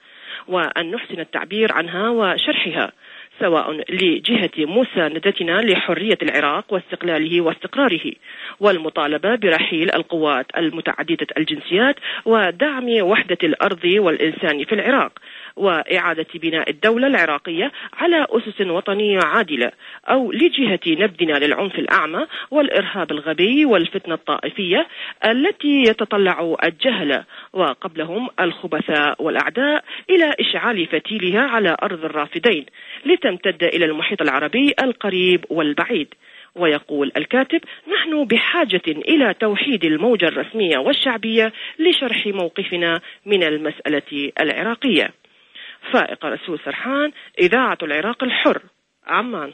وأن نحسن التعبير عنها وشرحها، سواء لجهة مساندتنا لحرية العراق واستقلاله واستقراره، والمطالبة برحيل القوات المتعددة الجنسيات ودعم وحدة الأرض والإنسان في العراق، وإعادة بناء الدولة العراقية على أسس وطنية عادلة، أو لجهة نبذنا للعنف الأعمى والإرهاب الغبي والفتنة الطائفية التي يتطلع الجهلة وقبلهم الخبثاء والأعداء إلى إشعال فتيلها على أرض الرافدين لتمتد إلى المحيط العربي القريب والبعيد. ويقول الكاتب: نحن بحاجة إلى توحيد الموجة الرسمية والشعبية لشرح موقفنا من المسألة العراقية. فائق رسول سرحان، إذاعة العراق الحر، عمان.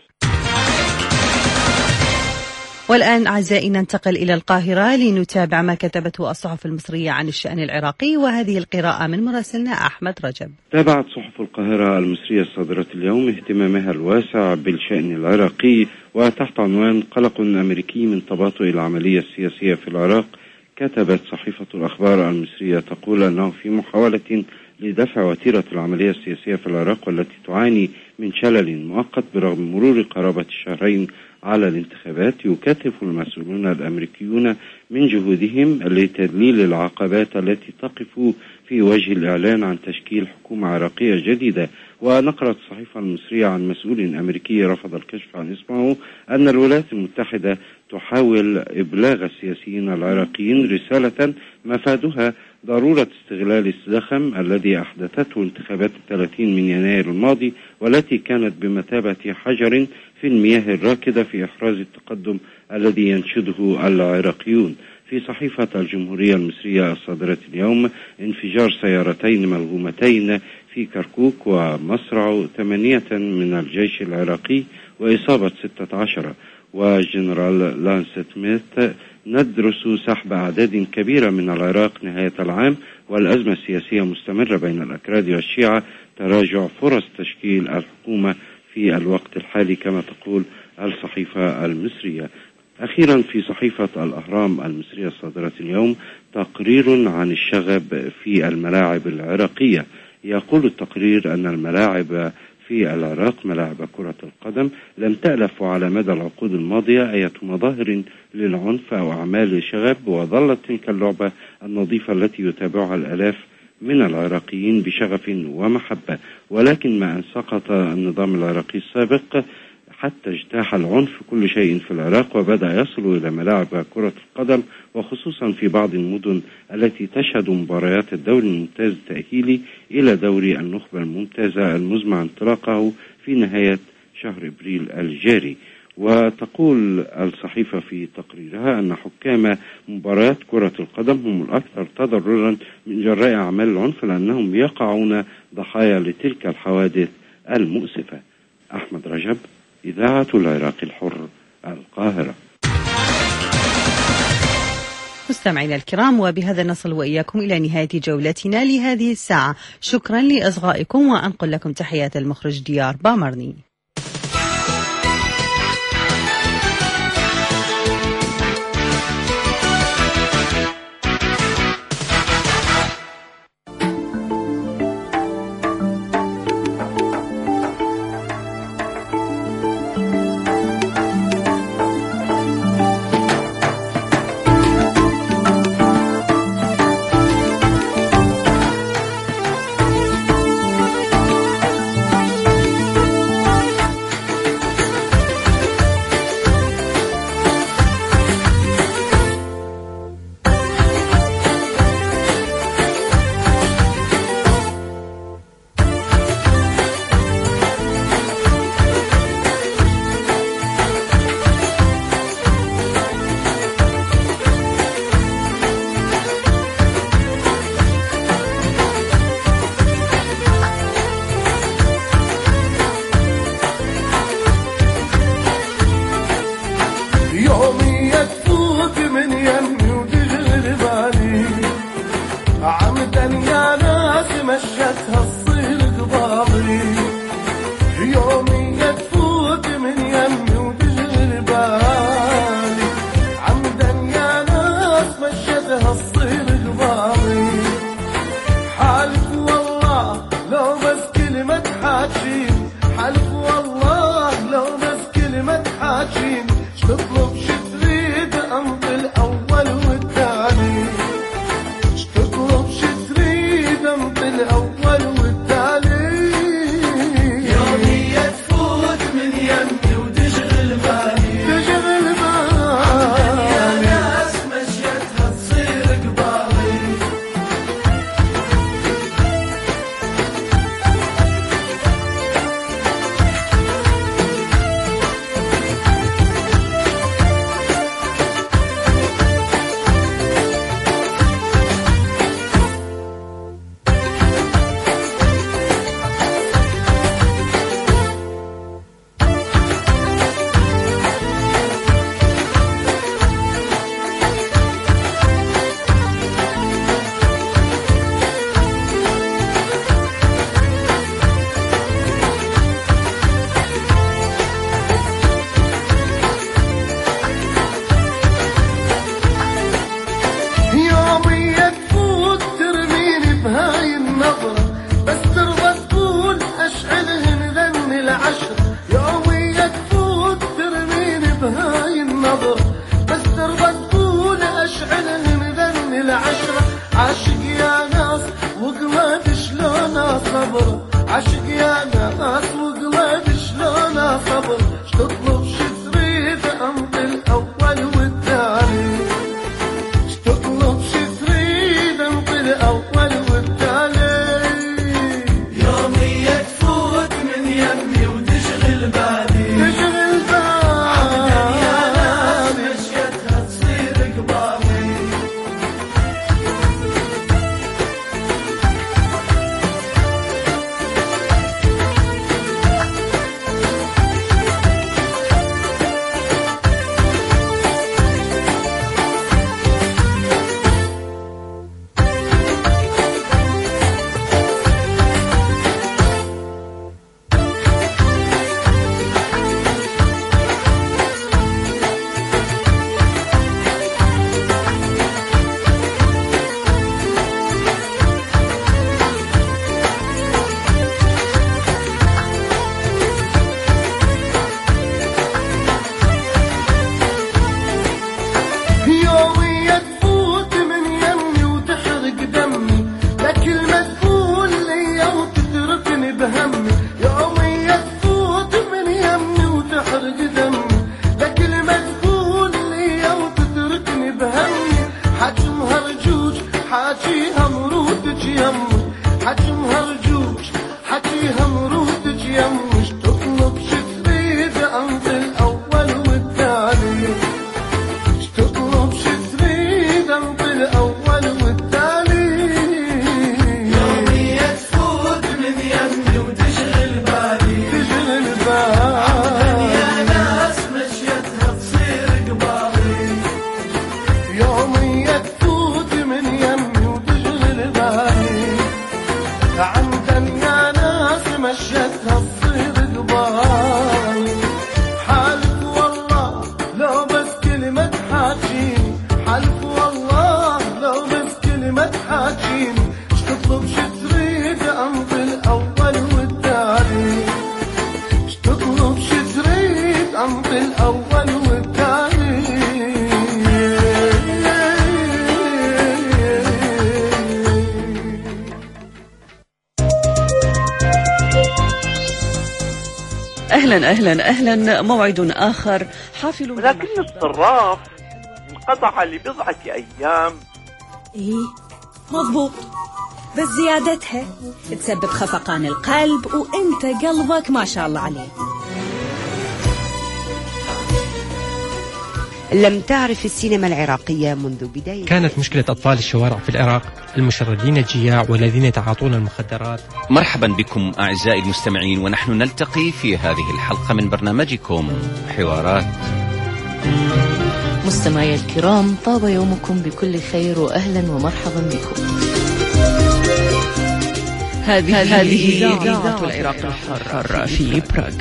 والآن أعزائي ننتقل إلى القاهرة لنتابع ما كتبته الصحف المصرية عن الشأن العراقي، وهذه القراءة من مراسلنا أحمد رجب. تابعت صحف القاهرة المصرية الصادرة اليوم اهتمامها الواسع بالشأن العراقي، وتحت عنوان قلق أمريكي من تباطؤ العملية السياسية في العراق كتبت صحيفة الأخبار المصرية تقول أنه في محاولة لدفع وتيرة العملية السياسية في العراق والتي تعاني من شلل مؤقت برغم مرور قرابة الشهرين على الانتخابات، يكثف المسؤولون الأمريكيون من جهودهم لتذليل العقبات التي تقف في وجه الإعلان عن تشكيل حكومة عراقية جديدة. ونقلت الصحيفة المصرية عن مسؤول أمريكي رفض الكشف عن اسمه أن الولايات المتحدة تحاول إبلاغ السياسيين العراقيين رسالة مفادها ضرورة استغلال الزخم الذي أحدثته انتخابات الثلاثين من يناير الماضي، والتي كانت بمثابة حجر في المياه الراكدة في إحراز التقدم الذي ينشده العراقيون. في صحيفة الجمهورية المصرية الصادرة اليوم انفجار سيارتين ملغومتين في كركوك ومصرع ثمانية من الجيش العراقي وإصابة ستة عشر. وجنرال لانس سميث: ندرس سحب أعداد كبيرة من العراق نهاية العام، والأزمة السياسية مستمرة بين الأكراد والشيعة، تراجع فرص تشكيل الحكومة في الوقت الحالي كما تقول الصحيفة المصرية. أخيرا في صحيفة الأهرام المصرية الصادرة اليوم تقرير عن الشغب في الملاعب العراقية. يقول التقرير أن الملاعب في العراق، ملاعب كرة القدم، لم تألف على مدى العقود الماضية أي مظاهر للعنف أو أعمال شغب، وظلت تلك اللعبة النظيفة التي يتابعها الآلاف من العراقيين بشغف ومحبة. ولكن ما أن سقط النظام العراقي السابق حتى اجتاح العنف كل شيء في العراق وبدأ يصل إلى ملاعب كرة القدم، وخصوصا في بعض المدن التي تشهد مباريات الدوري الممتاز التأهيلي إلى دوري النخبة الممتازة المزمع انطلاقه في نهاية شهر إبريل الجاري. وتقول الصحيفة في تقريرها أن حكام مباريات كرة القدم هم الأكثر تضررا من جراء أعمال العنف، لأنهم يقعون ضحايا لتلك الحوادث المؤسفة. أحمد رجب، إذاعة العراق الحر، القاهرة. مستمعينا الكرام، وبهذا نصل وإياكم إلى نهاية جولتنا لهذه الساعة. شكرا لإصغائكم، وأنقل لكم تحيات المخرج ديار بامرني. الأمر الأول والثاني. أهلا أهلا أهلا. موعد آخر حافل. ولكن الصراف انقطع لبضعة أيام. إيه مضبوط، بس زيادتها تسبب خفقان القلب، وانت قلبك ما شاء الله عليه. لم تعرف السينما العراقية منذ بداية. كانت مشكلة أطفال الشوارع في العراق المشردين الجياع والذين يتعاطون المخدرات. مرحبا بكم أعزائي المستمعين، ونحن نلتقي في هذه الحلقة من برنامجكم حوارات. مستمعي الكرام، طاب يومكم بكل خير وأهلا ومرحبا بكم. هذه هذه إذاعة العراق الحر في براغ.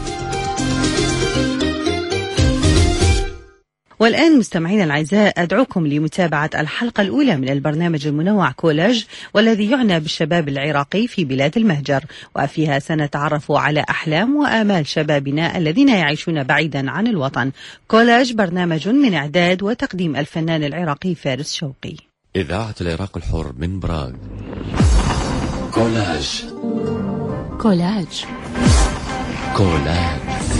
والآن مستمعينا الأعزاء أدعوكم لمتابعة الحلقة الأولى من البرنامج المنوع كولاج، والذي يعنى بالشباب العراقي في بلاد المهجر، وفيها سنتعرف على أحلام وآمال شبابنا الذين يعيشون بعيدا عن الوطن. كولاج برنامج من إعداد وتقديم الفنان العراقي فارس شوقي. إذاعة العراق الحر من براغ. كولاج كولاج كولاج.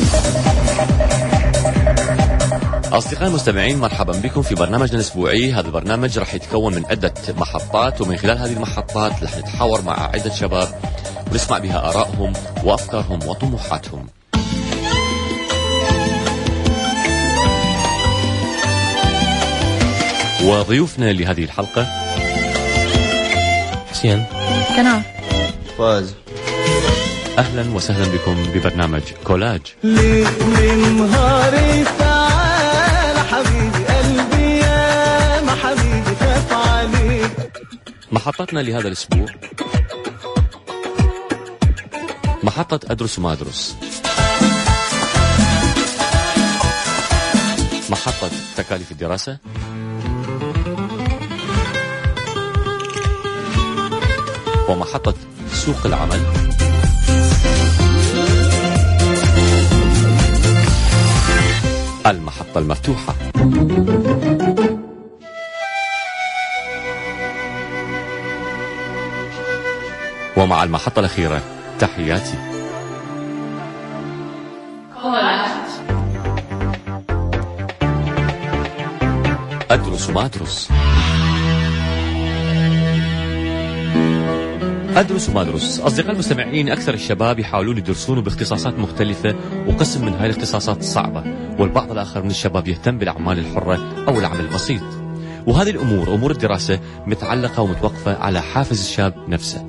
أصدقائي المستمعين، مرحبا بكم في برنامجنا الأسبوعي. هذا البرنامج راح يتكون من عدة محطات، ومن خلال هذه المحطات راح نتحاور مع عدة شباب ونسمع بها آرائهم وأفكارهم وطموحاتهم. وضيوفنا لهذه الحلقة حسين، كنار، فاز. أهلا وسهلا بكم ببرنامج كولاج. ليك من نهاري تعال حبيبي قلبي يا ما حبيبي خاف عليك. محطتنا لهذا الأسبوع محطة أدرس وما أدرس، محطة تكاليف الدراسة، ومحطة سوق العمل، المحطة المفتوحة. ومع المحطة الأخيرة تحياتي. أدرس وما أدرس. أدرس وما أدرس. أصدقائي المستمعين، أكثر الشباب يحاولون يدرسون باختصاصات مختلفة، وقسم من هذه الاختصاصات صعبة، والبعض الآخر من الشباب يهتم بالأعمال الحرة أو العمل البسيط. وهذه الأمور، أمور الدراسة، متعلقة ومتوقفة على حافز الشاب نفسه.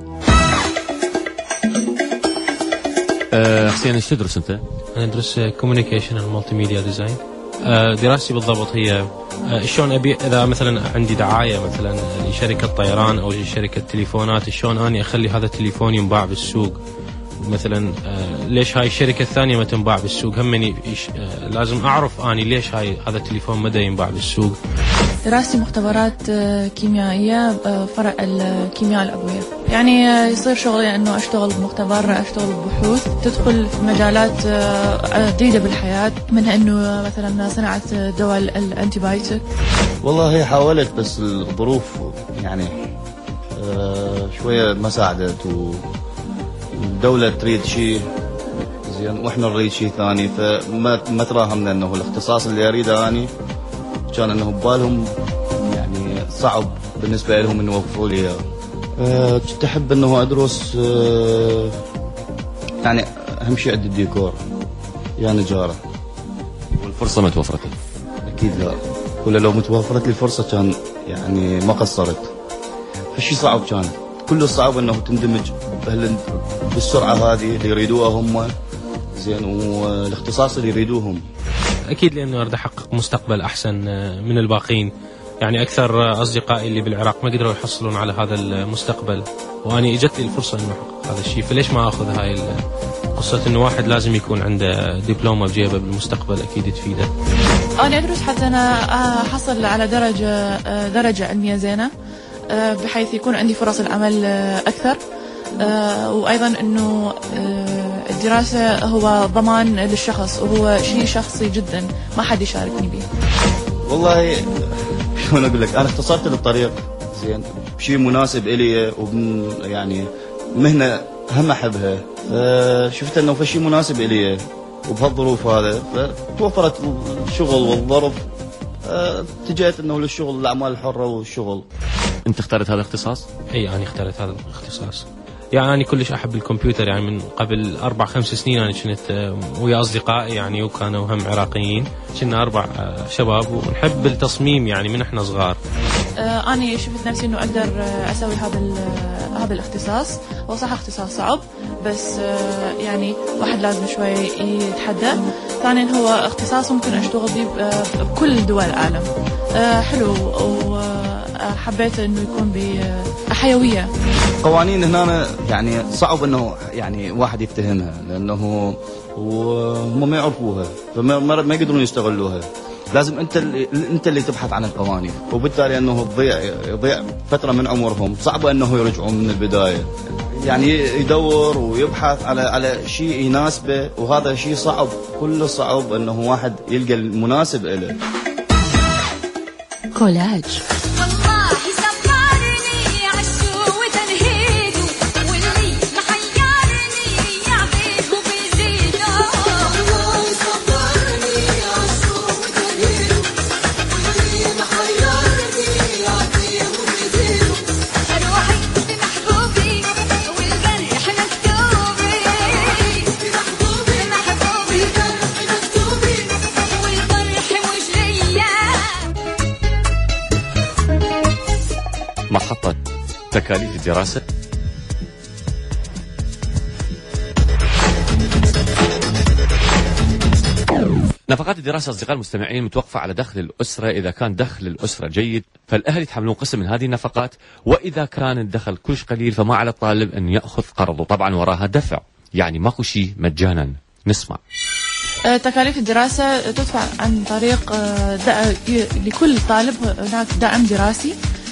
أه حسين، ايش تدرس أنت؟ أنا أدرس كوميونيكيشن مالتي ميديا ديزاين. دراستي بالضبط هي شلون ابي اذا مثلا عندي دعايه مثلا لشركه طيران او لشركه تليفونات، شلون اني اخلي هذا التليفون ينباع بالسوق. مثلا ليش هاي الشركه الثانيه ما تنباع بالسوق، هم لازم اعرف اني ليش هاي هذا التليفون مدى ينباع بالسوق. دراستي مختبرات كيميائيه فرع الكيمياء العضويه، يعني يصير شغلي انه اشتغل بمختبر، اشتغل ببحوث تدخل في مجالات عديده بالحياه، منها انه مثلا صناعه دواء الانتيبايوتيك. والله حاولت، بس الظروف يعني شويه ما ساعدت، والدوله تريد شيء زين واحنا نريد شيء ثاني، فما ما تراهمنا انه الاختصاص اللي اريده اني كان انه ببالهم يعني صعب بالنسبه لهم انه يوفروا لي اياه. أه كنت احب انه ادرس أه يعني اهم شيء عندي الديكور يا نجاره. والفرصه ما توفرت؟ اكيد لا، ولا لو متوفرت لي الفرصه كان يعني ما قصرت. فالشيء صعب كان، كل الصعب انه تندمج بالسرعه هذه اللي يريدوها هم زين، والاختصاص اللي يريدوهم. اكيد لانه اريد احقق مستقبل احسن من الباقين. يعني اكثر اصدقائي اللي بالعراق ما قدروا يحصلون على هذا المستقبل، واني اجت لي الفرصه انه احقق هذا الشيء، فليش ما اخذ هاي قصه انه واحد لازم يكون عنده دبلومه بجيبه بالمستقبل، اكيد تفيده. انا ادرس حتى انا احصل على درجه درجه علميه زينه، بحيث يكون عندي فرص العمل اكثر، وايضا انه الدراسة هو ضمان للشخص، وهو شيء شخصي جدا ما حد يشاركني به. والله شو أقول لك، أنا اختصرت الطريق زين بشيء مناسب إلي، وبن يعني مهنة هم أحبها، شفت أنه في شيء مناسب إلي وبهالظروف هذا، فتوفرت الشغل والظرف، اتجهت أنه للشغل، الأعمال الحرة والشغل. أنت اخترت هذا الاختصاص؟ أي أنا اخترت هذا الاختصاص. يعني أنا كلش أحب الكمبيوتر، يعني من قبل أربع خمس سنين أنا كنت ويا أصدقائي يعني وكانوا هم عراقيين، كنا أربع شباب ونحب التصميم يعني من إحنا صغار. آه أنا شفت نفسي إنه أقدر أسوي هذا هذا الاختصاص. هو صح اختصاص صعب، بس آه يعني واحد لازم شوي يتحدى. ثانيا هو اختصاص ممكن أشتغل به بكل دول العالم. آه حلو، وحبيت إنه يكون بحيوية. قوانين هنا يعني صعب انه يعني واحد يفتهمها، لانه وهم ما يعرفوها، فما ما يقدرون يستغلوها. لازم انت اللي انت اللي تبحث عن القوانين، وبالتالي انه تضيع يضيع فتره من عمرهم. صعب انه يرجعون من البدايه، يعني يدور ويبحث على على شيء يناسبه، وهذا شيء صعب، كله صعب انه واحد يلقى المناسب له. كولاج محطة تكاليف الدراسة. نفقات الدراسة أصدقاء المستمعين متوقفة على دخل الأسرة. إذا كان دخل الأسرة جيد فالأهل يتحملون قسم من هذه النفقات، وإذا كان الدخل كلش قليل فما على الطالب أن يأخذ قرض، وطبعا وراها دفع، يعني ماكو شيء مجانا. نسمع. تكاليف الدراسة تدفع عن طريق لكل طالب هناك دعم دراسي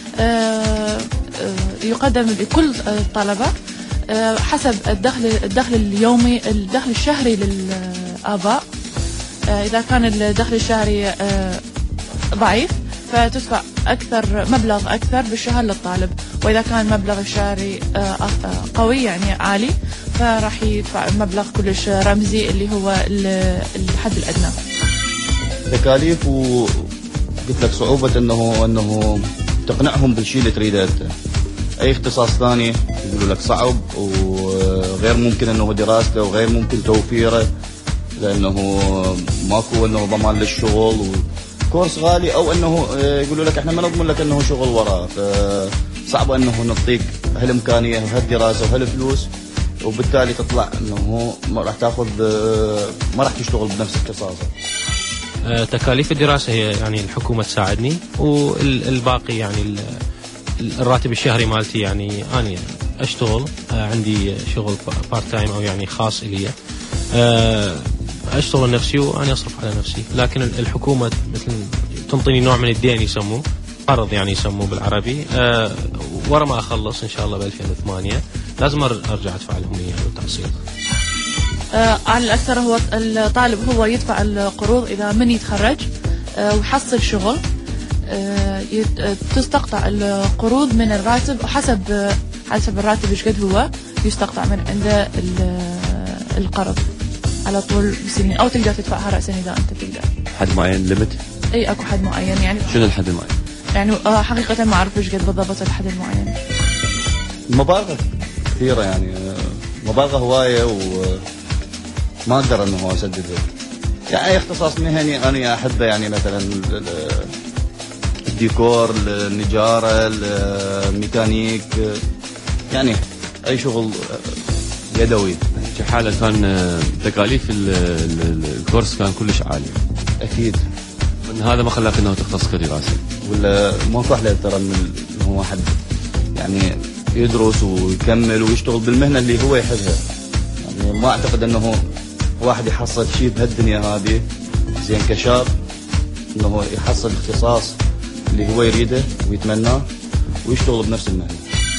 يقدم لكل الطلبة حسب الدخل الدخل اليومي، الدخل الشهري للآباء. إذا كان الدخل الشهري ضعيف فتدفع أكثر مبلغ أكثر بالشهر للطالب، وإذا كان مبلغ الشهري قوي يعني عالي فراح يدفع مبلغ كلش رمزي اللي هو الحد الأدنى. تكاليف، وقلت لك صعوبة أنه أنه تقنعهم بالشيء اللي تريده أنت. أي اختصاص ثاني يقولوا لك صعب وغير ممكن أنه دراسته، وغير ممكن توفيره، لأنه ماكو أنه ضمان للشغل، وكورس غالي، أو أنه يقولوا لك إحنا ما نضمن لك أنه شغل وراه، فصعب أنه نعطيك هالإمكانية وهالدراسة وهالفلوس، وبالتالي تطلع أنه ما راح تأخذ ما راح تشتغل بنفس اختصاصك. تكاليف الدراسة هي يعني الحكومة تساعدني، والباقي يعني الراتب الشهري مالتي يعني أنا أشتغل، عندي شغل بارت تايم أو يعني خاص إلي، أشتغل نفسي وأنا أصرف على نفسي. لكن الحكومة مثل تنطيني نوع من الدين يسموه قرض، يعني يسموه بالعربي، ورا ما أخلص إن شاء الله ب ألفين وثمانية لازم أرجع أدفع لهم إياه بالتقسيط. آه على الأكثر هو الطالب هو يدفع القروض إذا من يتخرج آه ويحصل شغل، آه تستقطع القروض من الراتب، وحسب آه حسب الراتب ايش قد هو يستقطع من عنده القرض على طول بسنين، أو تقدر تدفعها رأسا إذا أنت تقدر. حد معين ليميت؟ أي أكو حد معين يعني. شنو الحد المعين؟ يعني آه حقيقة ما أعرف ايش قد بالضبط الحد المعين. مبالغ كثيرة يعني، مبالغ هواية، و ما أقدر أنه أسددها. يعني أي اختصاص مهني أنا أحبه، يعني مثلا الديكور، النجارة، الميكانيك، يعني أي شغل يدوي. في حالة كان تكاليف الكورس كان كلش عالي. أكيد. من هذا ما خلاك أنه تختص كدراسة؟ ولا ما صح له ترى أنه واحد يعني يدرس ويكمل ويشتغل بالمهنة اللي هو يحبها. يعني ما أعتقد أنه واحد يحصل شيء بهالدنيا هذه زين كشاب انه يحصل اختصاص اللي هو يريده ويتمناه ويشتغل بنفس المهنة.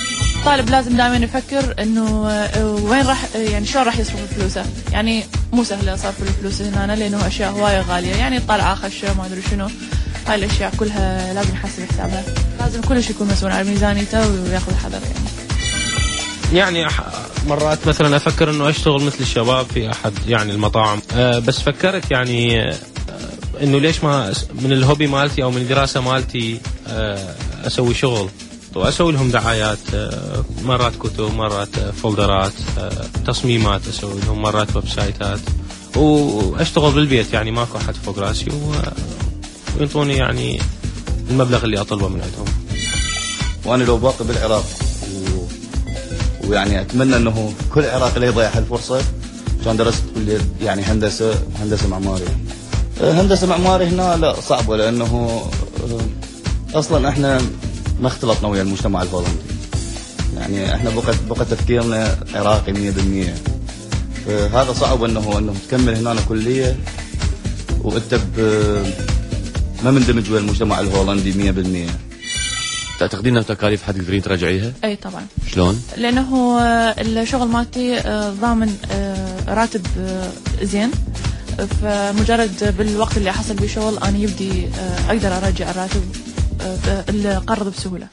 الطالب لازم دائما يفكر انه وين راح يعني شلون راح يصرف فلوسه. يعني مو سهله صرف الفلوس هنا لانه اشياء هوايه غاليه، يعني الطلعه خشه ما ادري شنو، هاي الاشياء كلها لازم يحسب حسابها. لازم كل شيء يكون مسؤول عن ميزانيته وياخذ حذر. يعني يعني مرات مثلا افكر انه اشتغل مثل الشباب في احد يعني المطاعم، أه بس فكرت يعني أه انه ليش ما من الهوبي مالتي او من الدراسه مالتي أه اسوي شغل واسوي لهم دعايات، أه مرات كتب، مرات فولدرات، أه تصميمات اسوي لهم، مرات ويب سايتات، واشتغل بالبيت يعني ماكو احد فوق راسي، وينطوني يعني المبلغ اللي اطلبه من عندهم. وانا لو باقي بالعراق ويعني اتمنى انه كل عراقي لا يضيع هالفرصه. كان درست كليه يعني هندسه هندسه معماري. هندسه معماري هنا لا صعبه، لانه اصلا احنا ما اختلطنا ويا المجتمع الهولندي، يعني احنا بقى بقى تفكيرنا عراقي مية بالمية. فهذا صعب انه انه تكمل هنا كليه وانت ما مندمج ويا المجتمع الهولندي مية بالمية. تعتقدين انه تكاليف حد تقدرين تراجعيها؟ اي طبعا. شلون؟ لانه الشغل مالتي ضامن راتب زين، فمجرد بالوقت اللي احصل بيه شغل انا يبدي اقدر ارجع الراتب القرض بسهوله.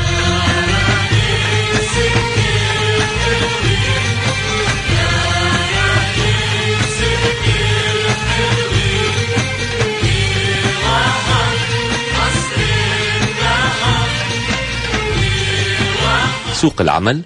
سوق العمل.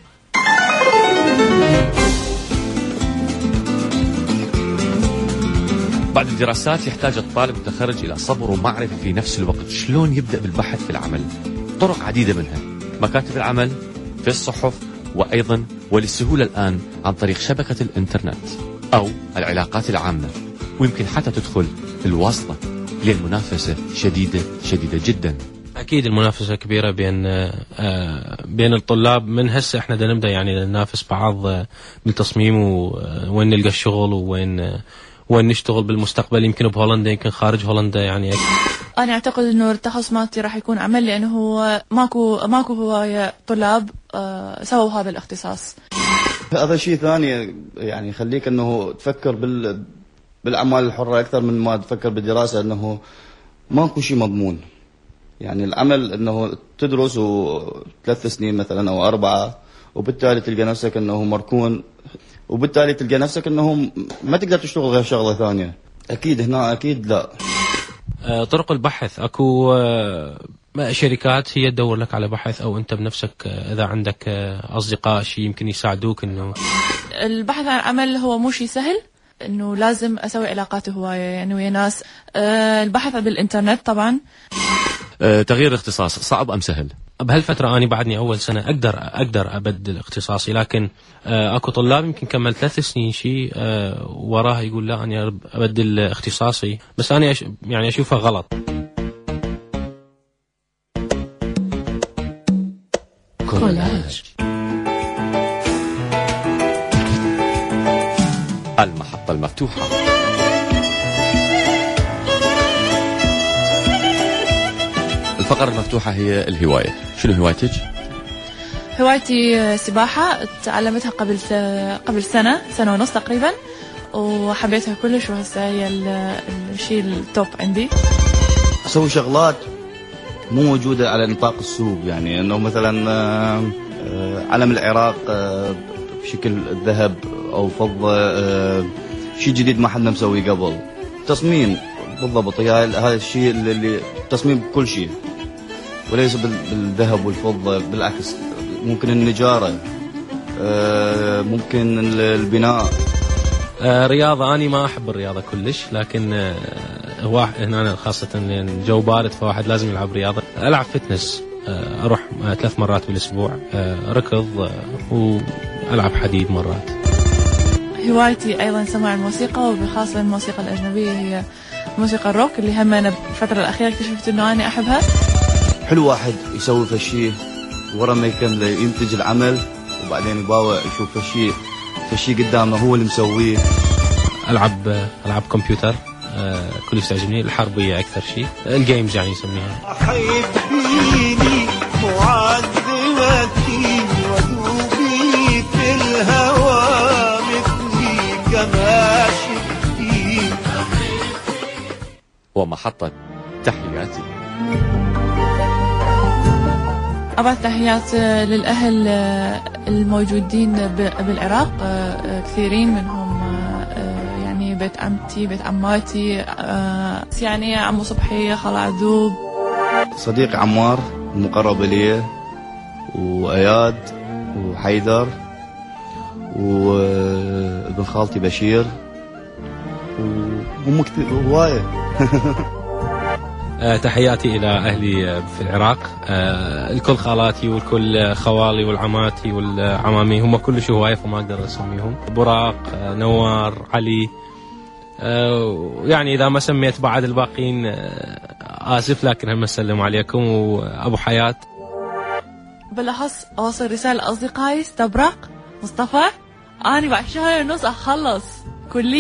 بعد الدراسات يحتاج الطالب المتخرج إلى صبر ومعرفة في نفس الوقت. شلون يبدأ بالبحث في العمل؟ طرق عديدة منها مكاتب العمل، في الصحف، وأيضا وللسهولة الآن عن طريق شبكة الإنترنت أو العلاقات العامة، ويمكن حتى تدخل في الواسطة للمنافسة شديدة شديدة جدا. أكيد المنافسة كبيرة بين بين الطلاب. من هسه احنا بدنا نبدأ يعني ننافس بعض بالتصميم، وين نلقى الشغل وين وين نشتغل بالمستقبل، يمكن بهولندا يمكن خارج هولندا. يعني أنا أعتقد إنه التخصص مالتي راح يكون عمل، لأنه هو ماكو ماكو هواية طلاب سووا هذا الاختصاص. هذا شيء ثاني يعني يخليك إنه تفكر بال بالأعمال الحرة أكثر من ما تفكر بالدراسة، إنه ماكو شيء مضمون. يعني العمل انه تدرس ثلاث سنين مثلا او اربعه، وبالتالي تلقى نفسك انه مركون، وبالتالي تلقى نفسك انه ما تقدر تشتغل غير شغله ثانيه. اكيد هنا اكيد لا. طرق البحث اكو شركات هي تدور لك على بحث، او انت بنفسك اذا عندك اصدقاء شيء يمكن يساعدوك. انه البحث عن عمل هو مو شيء سهل، انه لازم اسوي علاقات هوايه يعني ويا ناس. البحث بالانترنت طبعا. أه تغيير الاختصاص صعب ام سهل؟ بهالفتره اني بعدني اول سنه اقدر اقدر ابدل اختصاصي، لكن أه اكو طلاب يمكن كمل ثلاث سنين شيء أه وراه يقول لا اني ابدل اختصاصي، بس انا أش يعني اشوفها غلط. كولاج. المحطة المفتوحة. الفقرة المفتوحة هي الهواية. شنو هوايتك؟ هوايتي سباحة، تعلمتها قبل قبل سنة سنة ونص تقريبا، وحبيتها كلش، وهسه هي الشيء التوب عندي. أسوي شغلات مو موجودة على نطاق السوق، يعني إنه مثلا علم العراق بشكل ذهب أو فضة، شيء جديد ما حدنا مسويه قبل. تصميم بالضبط، هذا الشيء اللي تصميم كل شيء، وليس بالذهب والفضة، بالعكس ممكن النجارة، ممكن البناء. رياضة أنا ما أحب الرياضة كلش، لكن هو هنا خاصة لأن الجو بارد فواحد لازم يلعب رياضة. ألعب فتنس، أروح ثلاث مرات بالأسبوع، ركض، وألعب حديد مرات. هوايتي أيضا سماع الموسيقى، وبخاصة الموسيقى الأجنبية هي موسيقى الروك، اللي هم أنا بالفترة الأخيرة اكتشفت إنه أنا أحبها. حلو واحد يسوي فشي ورا ما يكمل ينتج العمل، وبعدين يباوع يشوف فشي فشي قدامه هو اللي مسويه. ألعب ألعاب كمبيوتر آه كلش تعجبني، الحربية أكثر شيء، الجيمز يعني يسميها. أحبيني معذبتي ومحطة تحياتي. أبعث تحيات للأهل الموجودين بالعراق، كثيرين منهم يعني بيت عمتي، بيت عماتي، يعني عمو صبحي، خال عذوب، صديق عمار المقرب لي، وأياد وحيدر، وابن خالتي بشير، وهم كثير هواية. تحياتي إلى أهلي في العراق، الكل خالاتي والكل خوالي والعماتي والعمامي، هم كلش هواية فما أقدر أسميهم. براق، نوار، علي، يعني إذا ما سميت بعد الباقين آسف، لكن هم أسلم عليكم. وأبو حياة. بالأخص أوصل رسالة أصدقائي استبرق، مصطفى، أنا بعد شهر ونص أخلص كلية.